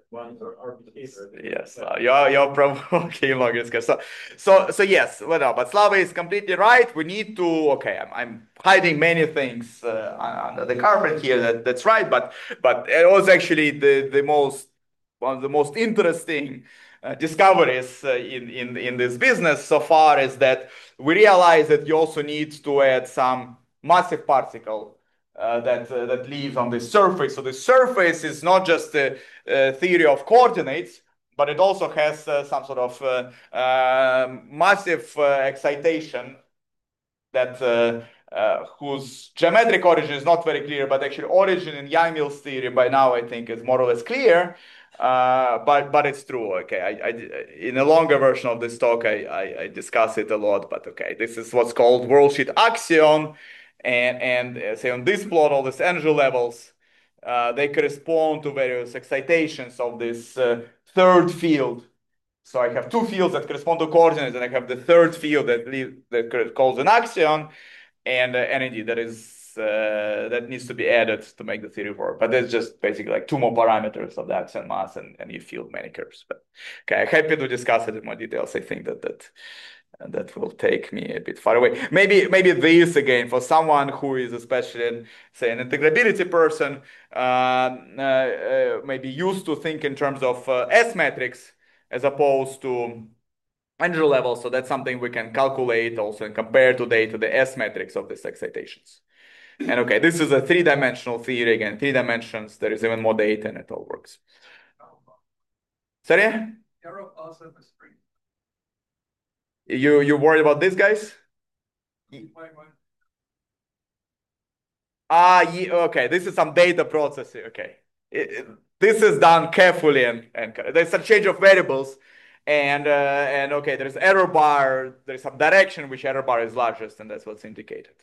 Yes, you're provoking Logiska. So yes, well, no, but Slava is completely right. We need to. Okay, I'm hiding many things under the carpet here. That's right, but it was actually the most one of the most interesting discoveries in this business so far is that we realize that you also need to add some massive particle that lives on the surface. So the surface is not just a theory of coordinates, but it also has some sort of massive excitation that whose geometric origin is not very clear, but actually origin in Yang-Mills theory by now I think is more or less clear. But it's true. Okay, I in a longer version of this talk I discuss it a lot. But okay, this is what's called worldsheet axion. And say on this plot, all these energy levels, they correspond to various excitations of this third field. So I have two fields that correspond to coordinates, and I have the third field that calls an axion, and energy that is that needs to be added to make the theory work. But that's just basically like two more parameters of the axion mass, and you field many curves. But okay, I'm happy to discuss it in more details. I think that will take me a bit far away. Maybe this again for someone who is especially, say, an integrability person, maybe used to think in terms of S metrics as opposed to energy level. So that's something we can calculate also and compare today to the S metrics of these excitations. And okay, this is a three-dimensional theory again, 3 dimensions. There is even more data and it all works. Sorry? You worried about this, guys? Yeah, okay. This is some data processing. Okay, this is done carefully and there's a change of variables, and okay, there's error bar. There's some direction which error bar is largest, and that's what's indicated.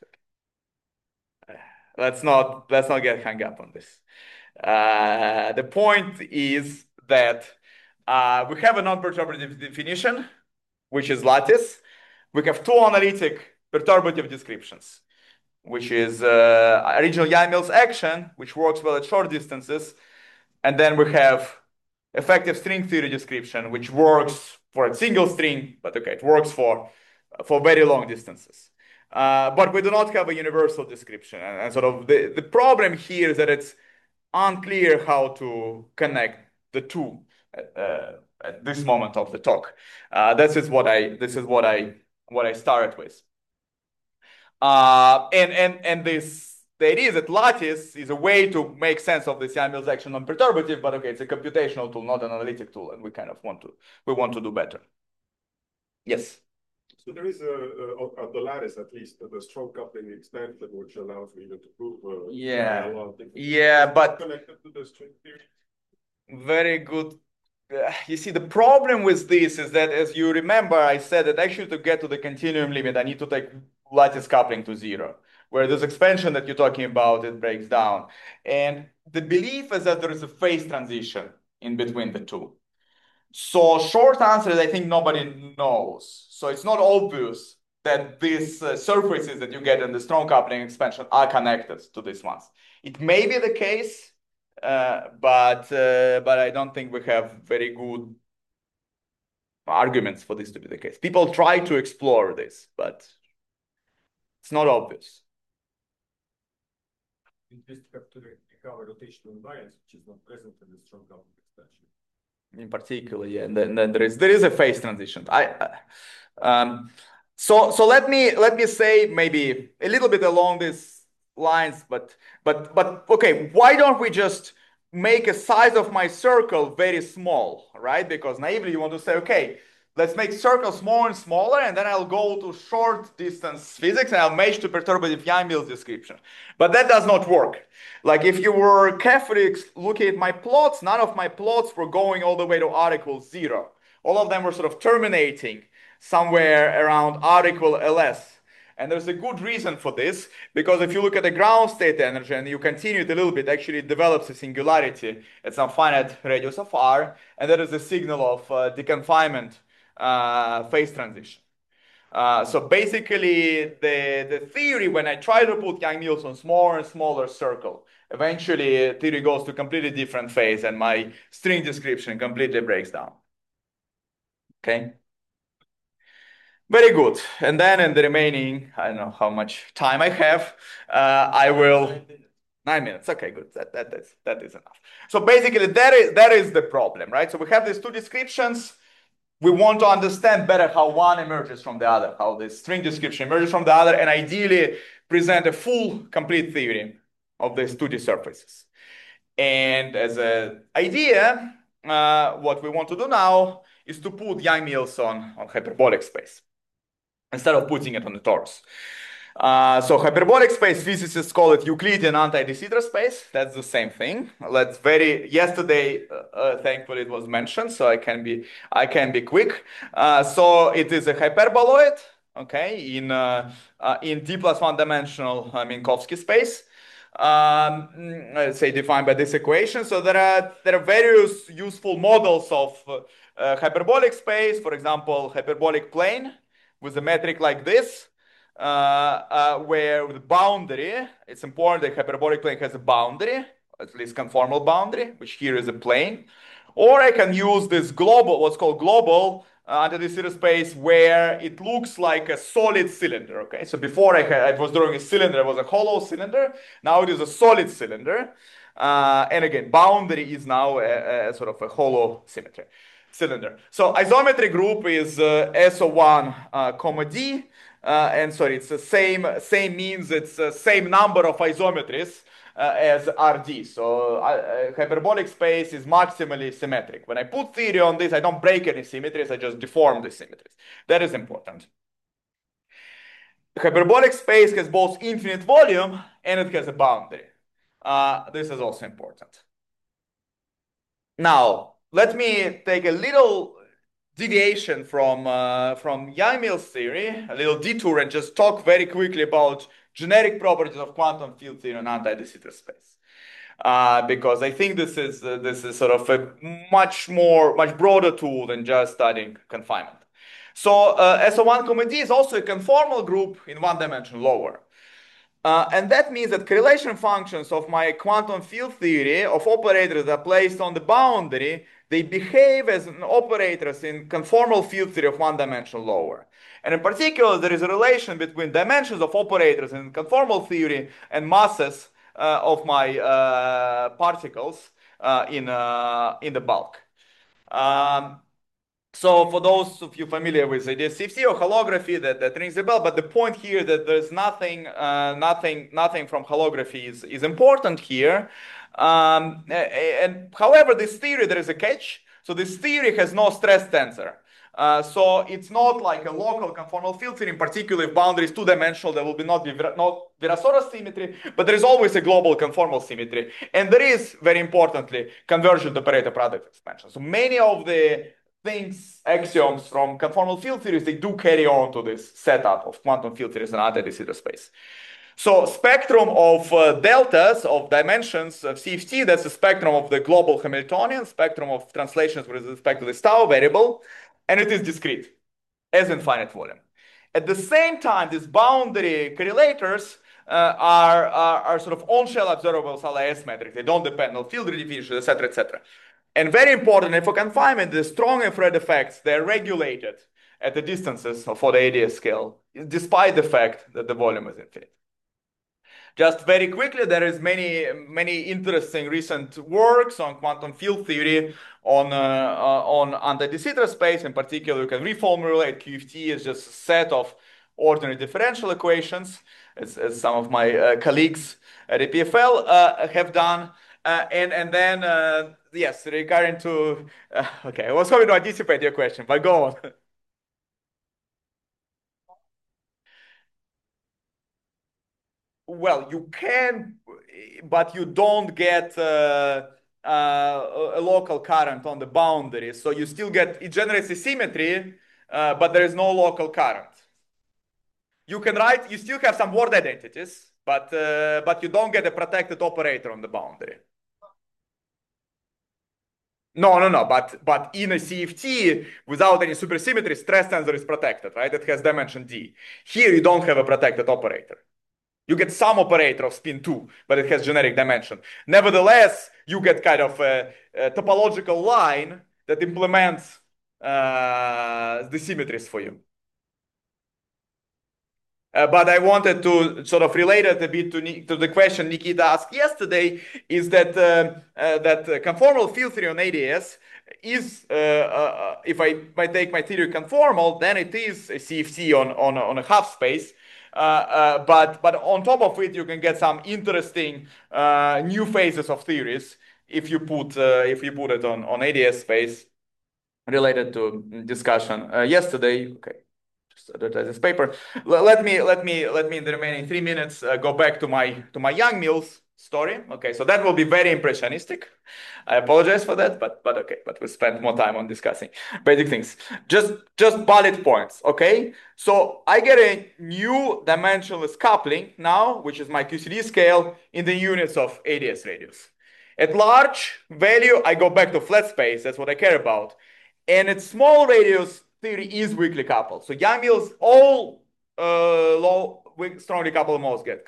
Let's not get hung up on this. The point is that we have a non-perturbative definition, which is lattice. We have two analytic perturbative descriptions, which is original Yang-Mills action, which works well at short distances. And then we have effective string theory description, which works for a single string, but okay, it works for very long distances. But we do not have a universal description. And sort of the problem here is that it's unclear how to connect the two at this moment of the talk. This is what I started with. And the idea is that lattice is a way to make sense of this Yang-Mills action non-perturbative, but okay, it's a computational tool, not an analytic tool, and we kind of want to do better. Yes. So there is at the lattice at least the strong coupling extension which allows me to prove but connected to the string theory. Very good. You see, the problem with this is that, as you remember, I said that actually to get to the continuum limit, I need to take lattice coupling to 0. Where this expansion that you're talking about, it breaks down. And the belief is that there is a phase transition in between the two. So short answer is I think nobody knows. So it's not obvious that these surfaces that you get in the strong coupling expansion are connected to these ones. It may be the case, but I don't think we have very good arguments for this to be the case. People try to explore this, but it's not obvious. You just have to recover rotational invariance, which is not present in the strong coupling expansion. In particular, yeah, and then there is a phase transition. So let me say maybe a little bit along these lines, but okay, why don't we just make a size of my circle very small, right? Because naively you want to say, okay, let's make circles smaller and smaller, and then I'll go to short distance physics and I'll match to perturbative Yang-Mills description. But that does not work. Like if you were carefully looking at my plots, none of my plots were going all the way to r equals 0. All of them were sort of terminating somewhere around r equal ls. And there's a good reason for this, because if you look at the ground state energy and you continue it a little bit, actually it develops a singularity at some finite radius of r, and that is a signal of deconfinement phase transition. So basically, the theory, when I try to put Yang-Mills on smaller and smaller circle, eventually theory goes to completely different phase and my string description completely breaks down. Okay? Very good. And then in the remaining, I don't know how much time I have, I will... 9 minutes. Okay, good. That is enough. So basically, that is the problem, right? So we have these two descriptions. We want to understand better how one emerges from the other, how the string description emerges from the other, and ideally present a full, complete theory of these 2D surfaces. And as an idea, what we want to do now is to put Yang-Mills on hyperbolic space instead of putting it on the torus. So hyperbolic space, physicists call it Euclidean anti-de Sitter space. That's the same thing. Yesterday, thankfully, it was mentioned, so I can be quick. So it is a hyperboloid, okay, in d plus one dimensional Minkowski space. Say defined by this equation. So there are various useful models of hyperbolic space. For example, hyperbolic plane with a metric like this. Where the boundary, it's important that hyperbolic plane has a boundary, at least conformal boundary, which here is a plane. Or I can use this global, what's called global anti-de Sitter space, where it looks like a solid cylinder. Okay, so before I was drawing a cylinder, it was a hollow cylinder. Now it is a solid cylinder. And again, boundary is now a sort of a hollow cylinder. So isometry group is SO1, comma D. And sorry, it's the same means it's the same number of isometries as RD. So hyperbolic space is maximally symmetric. When I put theory on this, I don't break any symmetries, I just deform the symmetries. That is important. Hyperbolic space has both infinite volume and it has a boundary. This is also important. Now, let me take a little deviation from Yang-Mills theory, a little detour, and just talk very quickly about generic properties of quantum field theory on anti-de Sitter space. Because I think this is sort of a much broader tool than just studying confinement. So SO1, comma D is also a conformal group in one dimension lower. And that means that correlation functions of my quantum field theory of operators that are placed on the boundary, they behave as operators in conformal field theory of one dimension lower. And in particular, there is a relation between dimensions of operators in conformal theory and masses of my particles in the bulk. So for those of you familiar with the idea of CFT or holography, that rings a bell. But the point here that there's nothing from holography is important here. And however, this theory, there is a catch. So this theory has no stress tensor. So it's not like a local conformal field theory. In particular, if boundary is two-dimensional, there will be not Virasoro symmetry, but there is always a global conformal symmetry. And there is, very importantly, convergent operator product expansion. So many of the axioms from conformal field theories, they do carry on to this setup of quantum field theories and anti-de Sitter space. So spectrum of deltas of dimensions of CFT, that's the spectrum of the global Hamiltonian, spectrum of translations with respect to the tau variable, and it is discrete as infinite volume. At the same time, these boundary correlators are sort of on-shell observables a la S metric. They don't depend on field redefinition, etc., etc. And very important, for confinement, the strong infrared effects, they're regulated at the distances for the ADS scale, despite the fact that the volume is infinite. Just very quickly, there is many interesting recent works on quantum field theory on anti-de Sitter space. In particular, you can reformulate QFT as just a set of ordinary differential equations, as some of my colleagues at EPFL have done. And then, yes, regarding to, okay, I was hoping to anticipate your question, but go on. Well, you can, but you don't get a local current on the boundary. So you still get, it generates a symmetry, but there is no local current. you can write, you still have some word identities, but you don't get a protected operator on the boundary. No. But in a CFT, without any supersymmetry, stress tensor is protected, right? It has dimension D. Here, you don't have a protected operator. You get some operator of spin 2, but it has generic dimension. Nevertheless, you get kind of a topological line that implements the symmetries for you. But I wanted to sort of relate it a bit to the question Nikita asked yesterday, is that conformal field theory on ADS is, if I take my theory conformal, then it is a CFT on a half space. But on top of it, you can get some interesting new phases of theories if you put it on ADS space related to discussion yesterday. Okay. This paper. Let me in the remaining 3 minutes go back to my Yang-Mills story. Okay, so that will be very impressionistic. I apologize for that, but okay. But we'll spend more time on discussing basic things. Just bullet points. Okay, so I get a new dimensionless coupling now, which is my QCD scale in the units of ADS radius. At large value, I go back to flat space. That's what I care about. And at small radius, theory is weakly coupled. So Yang-Mills, all strongly coupled modes get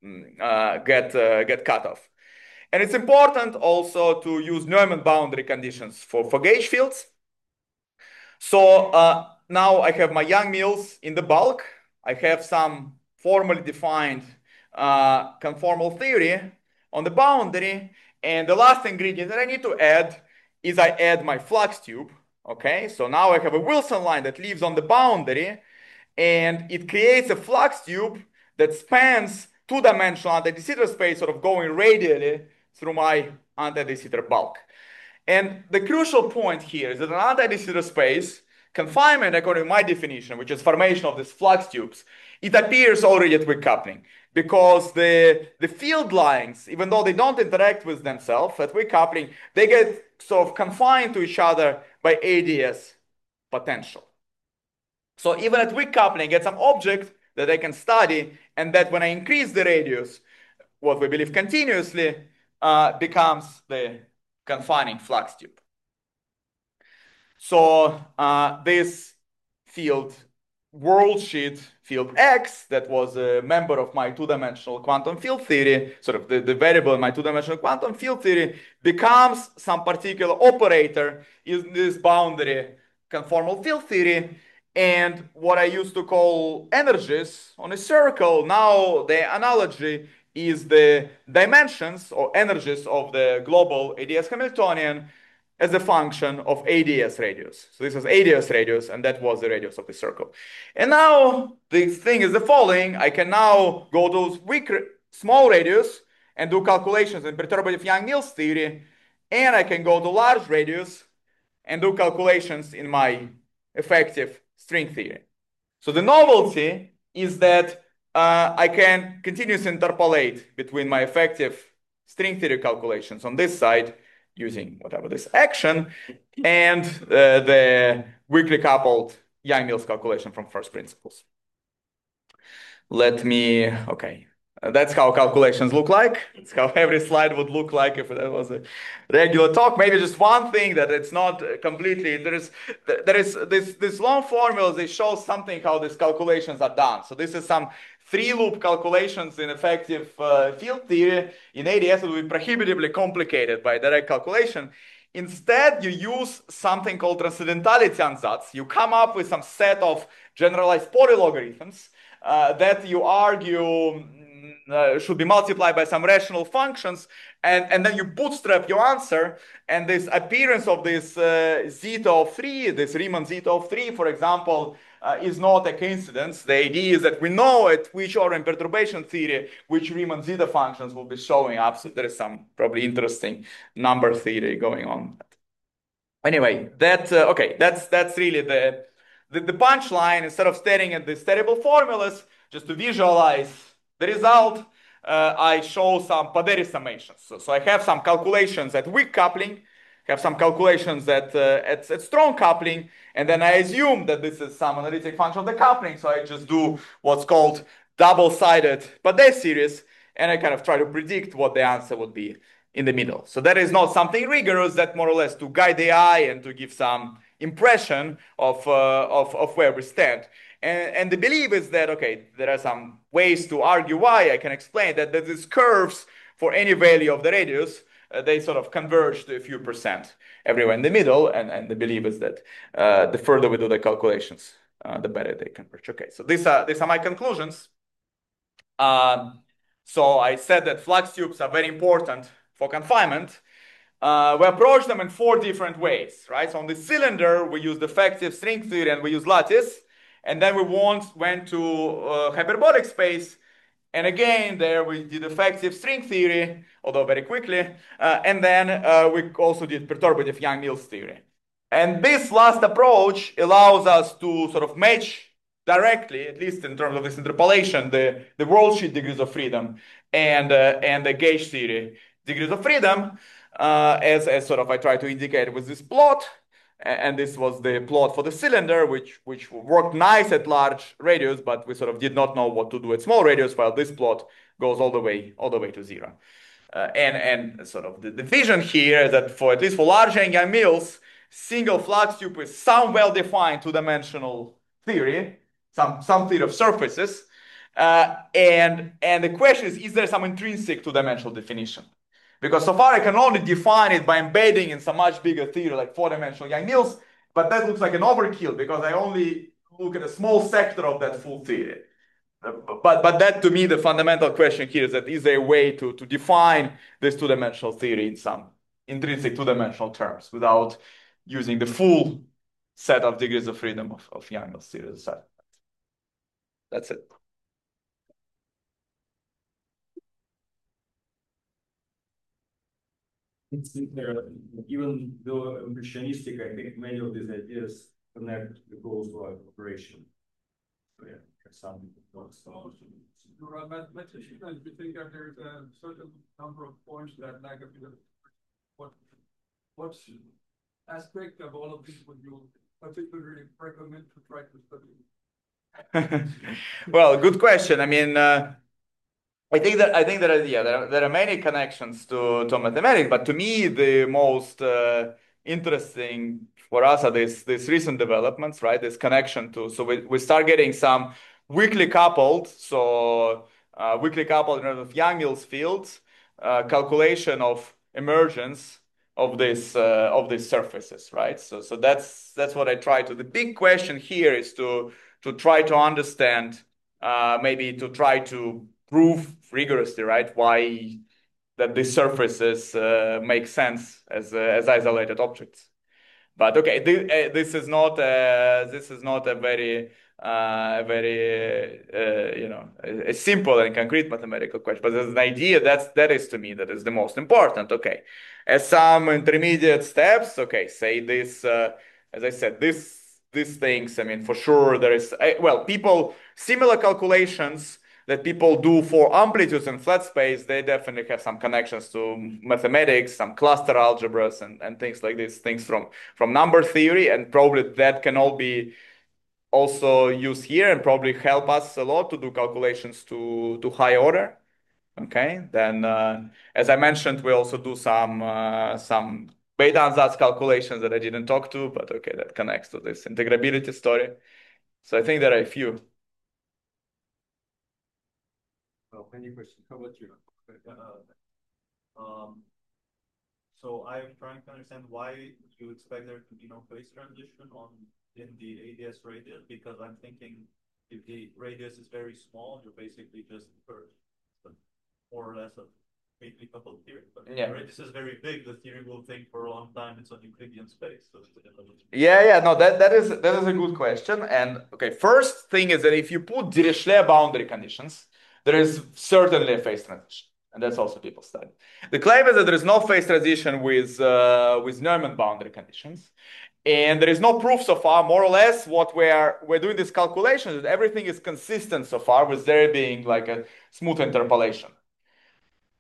cut off. And it's important also to use Neumann boundary conditions for gauge fields. So now I have my Yang-Mills in the bulk. I have some formally defined conformal theory on the boundary. And the last ingredient that I need to add is I add my flux tube. Okay, so now I have a Wilson line that lives on the boundary, and it creates a flux tube that spans two-dimensional anti-de Sitter space, sort of going radially through my anti-de Sitter bulk. And the crucial point here is that an anti-de Sitter space, confinement according to my definition, which is formation of these flux tubes, it appears already at weak coupling, because the field lines, even though they don't interact with themselves at weak coupling, they get sort of confined to each other by ADS potential. So even at weak coupling, I get some object that I can study, and that when I increase the radius, what we believe continuously, becomes the confining flux tube. So this field, worldsheet field X, that was a member of my two-dimensional quantum field theory, sort of the variable in my two-dimensional quantum field theory, becomes some particular operator in this boundary conformal field theory. And what I used to call energies on a circle, now the analogy is the dimensions or energies of the global ADS Hamiltonian as a function of ADS radius. So this was ADS radius, and that was the radius of the circle. And now the thing is the following. I can now go to weak small radius and do calculations in perturbative Yang-Mills theory, and I can go to large radius and do calculations in my effective string theory. So the novelty is that I can continuously interpolate between my effective string theory calculations on this side using whatever this action and the weakly coupled Yang-Mills calculation from first principles. Okay. That's how calculations look like. It's how every slide would look like if that was a regular talk. Maybe just one thing that it's not completely, there is this long formula, they show something how these calculations are done. So this is some 3-loop calculations in effective field theory. In ADS, it will be prohibitively complicated by direct calculation. Instead, you use something called transcendentality ansatz. You come up with some set of generalized polylogarithms that you argue should be multiplied by some rational functions, and then you bootstrap your answer, and this appearance of this zeta of 3, this Riemann zeta of 3, for example, is not a coincidence. The idea is that we know at which order in perturbation theory which Riemann zeta functions will be showing up, so there is some probably interesting number theory going on. Anyway, that's really the punchline. Instead of staring at these terrible formulas, just to visualize the result, I show some Paderi summations. So I have some calculations at weak coupling have some calculations that at strong coupling, and then I assume that this is some analytic function of the coupling. So I just do what's called double-sided Padé series, and I kind of try to predict what the answer would be in the middle. So that is not something rigorous, that more or less to guide the eye and to give some impression of where we stand. And the belief is that, okay, there are some ways to argue why. I can explain that these curves for any value of the radius, they sort of converge to a few percent everywhere in the middle. And the belief is that the further we do the calculations, the better they converge. Okay, so these are my conclusions. So I said that flux tubes are very important for confinement. We approach them in 4 different ways, right? So on the cylinder, we use defective string theory and we use lattice. And then we went to hyperbolic space. And again, there we did effective string theory, although very quickly. And then we also did perturbative Yang-Mills theory. And this last approach allows us to sort of match directly, at least in terms of this interpolation, the worldsheet degrees of freedom and the gauge theory degrees of freedom, as sort of I try to indicate with this plot. And this was the plot for the cylinder, which worked nice at large radius, but we sort of did not know what to do at small radius, while this plot goes all the way to 0. And sort of the vision here is that for at least for large Yang-Mills, single flux tube with some well-defined two-dimensional theory, some theory of surfaces, and the question is there some intrinsic two-dimensional definition? Because so far I can only define it by embedding in some much bigger theory like 4-dimensional Yang-Mills, but that looks like an overkill because I only look at a small sector of that full theory. But that to me the fundamental question here is that is there a way to define this two-dimensional theory in some intrinsic two-dimensional terms without using the full set of degrees of freedom of Yang-Mills theory as a set. That's it. Even though impressionistic, I think many of these ideas connect the goals to our operation. So yeah, some thoughts. Mathematician, and you think that there's a certain number of points that like what aspect of all of these would you particularly recommend to try to study? Well, good question. I mean, I think that there are many connections to mathematics, but to me the most interesting for us are these recent developments, right? This connection to we start getting some weakly coupled in terms of Yang-Mills fields, calculation of emergence of these surfaces, right? So that's what I try to. The big question here is to try to understand, maybe to try to prove rigorously, right, why that these surfaces make sense as isolated objects. But okay, this is not a very a simple and concrete mathematical question. But there's an idea that is to me that is the most important. Okay, as some intermediate steps. Okay, say this. As I said, these things. I mean, for sure there is similar calculations that people do for amplitudes in flat space, they definitely have some connections to mathematics, some cluster algebras and things like this, things from number theory, and probably that can all be also used here and probably help us a lot to do calculations to high order. Okay, then as I mentioned, we also do some beta ansatz calculations that I didn't talk to, but okay, that connects to this integrability story. So I think there are a few. Well, any questions? How about you? So I'm trying to understand why you expect there to be no phase transition in the ADS radius, because I'm thinking if the radius is very small, you're basically just more or less a weakly coupled theory. But if the radius is very big, the theory will think for a long time it's on Euclidean space. So no, that is a good question. And okay, first thing is that if you put Dirichlet boundary conditions, there is certainly a phase transition, and that's also people study. The claim is that there is no phase transition with Neumann boundary conditions, and there is no proof so far. More or less, what we're doing these calculations, that everything is consistent so far with there being like a smooth interpolation.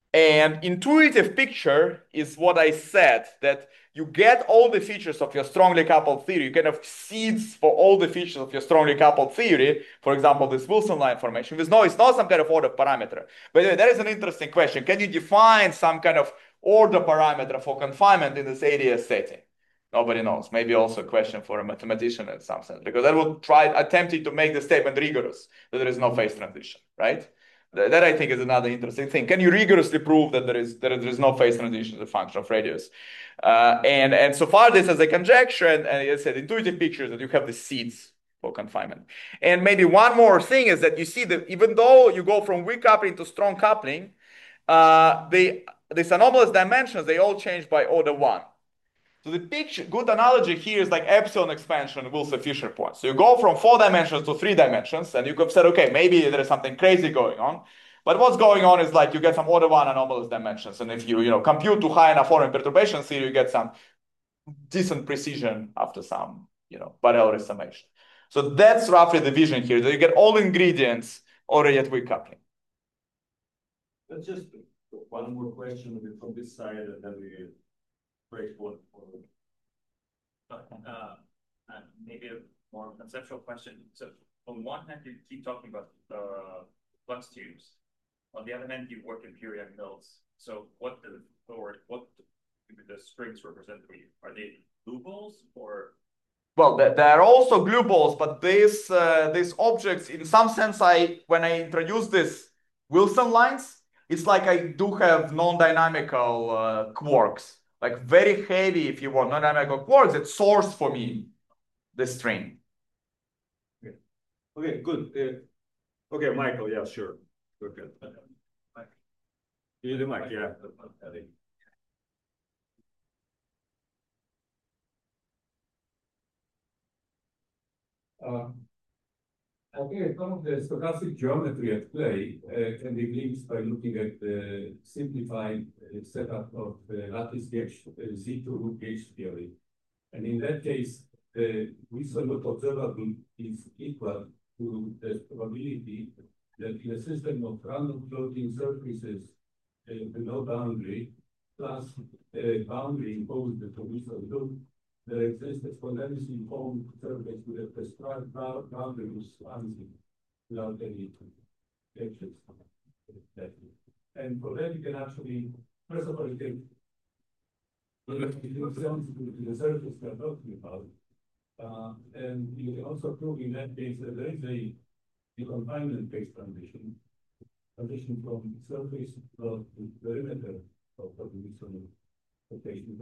And intuitive picture is what I said, that you get all the features of your strongly coupled theory. You kind of seeds for all the features of your strongly coupled theory. For example, this Wilson line formation. It's not some kind of order parameter. But anyway, that is an interesting question. Can you define some kind of order parameter for confinement in this ADS setting? Nobody knows. Maybe also a question for a mathematician in some sense, because that would try attempting to make the statement rigorous, that there is no phase transition, right? That I think is another interesting thing. Can you rigorously prove that there is no phase transition as a function of radius? And so far this is a conjecture, and as I said, intuitive picture that you have the seeds for confinement. And maybe one more thing is that you see that even though you go from weak coupling to strong coupling, these anomalous dimensions, they all change by order 1. So the picture, good analogy here is like epsilon expansion Wilson-Fisher point. So you go from 4 dimensions to 3 dimensions, and you could have said, okay, maybe there is something crazy going on. But what's going on is like you get some order 1 anomalous dimensions. And if you compute to high enough Fourier perturbation theory, you get some decent precision after some, Borel summation. So that's roughly the vision here, that you get all ingredients already at weak coupling. Let's just one more question from this side, and then we break one. Maybe a more conceptual question. So on one hand, you keep talking about flux tubes. On the other hand, you work in Puriac mills. So what do the strings represent for you? Are they glue balls or? Well, there are also glue balls, but these objects, in some sense, when I introduce this Wilson lines, it's like I do have non-dynamical quarks, like very heavy, if you want, non-dynamical quarks that source for me the string. Okay, good. Okay, Michael, yeah, sure. Okay. You the mic, yeah. Okay, some of the stochastic geometry at play can be glimpsed by looking at the simplified setup of the lattice gauge Z2 gauge theory. And in that case, the Wilson observable is equal to the probability that in a system of random floating surfaces below boundary plus boundary imposed to Wilson loop, there exists a spontaneously formed surface with a prescribed boundary without any edges. And for that, you can actually, first of all, you can the surface we're talking about. And you can also prove in that case that there is a confinement phase transition from surface to perimeter of the Wilson rotation.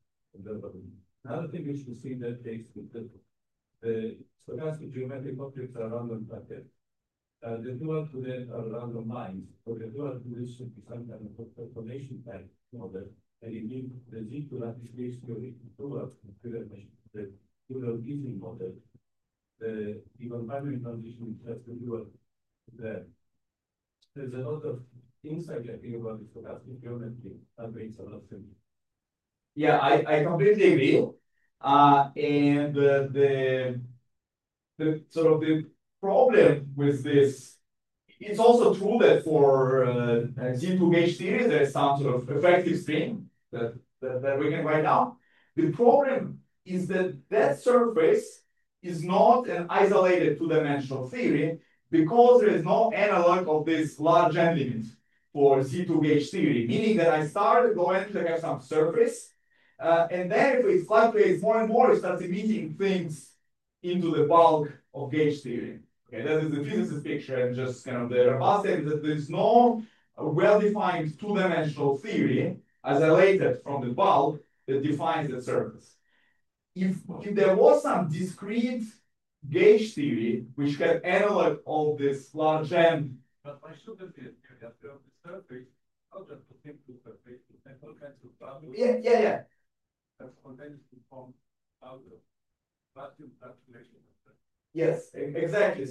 Another thing we should see in that case is that the stochastic geometric objects are random packets. The dual to that are random lines. So the dual to this should be some kind of perturbation type model. And indeed, the Z to lattice gauge theory dual the dual easing model. The confinement transition is just the dual there. There's a lot of insight, I think, about the stochastic geometry that makes a lot of sense. Yeah, I completely agree. And the sort of the problem with this, it's also true that for Z2 gauge theory, there is some sort of effective string that we can write down. The problem is that that surface is not an isolated two-dimensional theory because there is no analog of this large N limit for Z2 gauge theory, meaning that I started going to have some surface. And then if it fluctuates more and more, it starts emitting things into the bulk of gauge theory. Okay, that is the physicist picture, and just kind of the robust is that there is no well-defined two-dimensional theory isolated from the bulk that defines the surface. If there was some discrete gauge theory which had analog of this large N. But why shouldn't it? You have the surface, not just to think to surface, to have all kinds of values. Yeah. That's spontaneously formed out of vacuum calculation. Yes, exactly.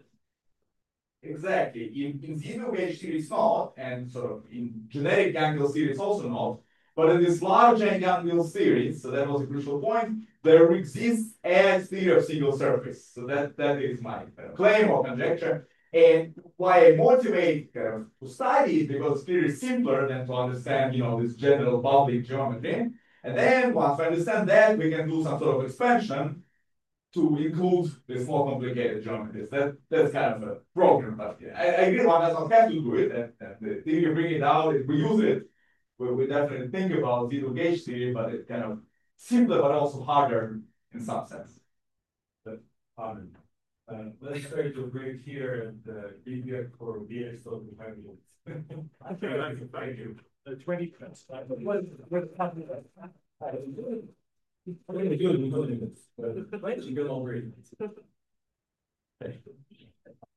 Exactly. In Z2 gauge theory, it's not, and sort of in generic Young-Mills theory, it's also not. But in this large Young-Mills theory, so that was a crucial point, there exists a theory of single surface. So that is my claim or conjecture. And why I motivate to study is because it's clearly simpler than to understand, this general public geometry. And then once we understand that, we can do some sort of expansion to include this more complicated geometries. That's kind of a program, but yeah, I agree one does not have to do it, and the thing you bring it out, if we use it, we definitely think about zero gauge theory, but it's kind of simpler but also harder in some sense. Let's try to break here and give you for beer so we have you. Thank you. 20 minutes. Really good, 20 minutes. But 20 good already.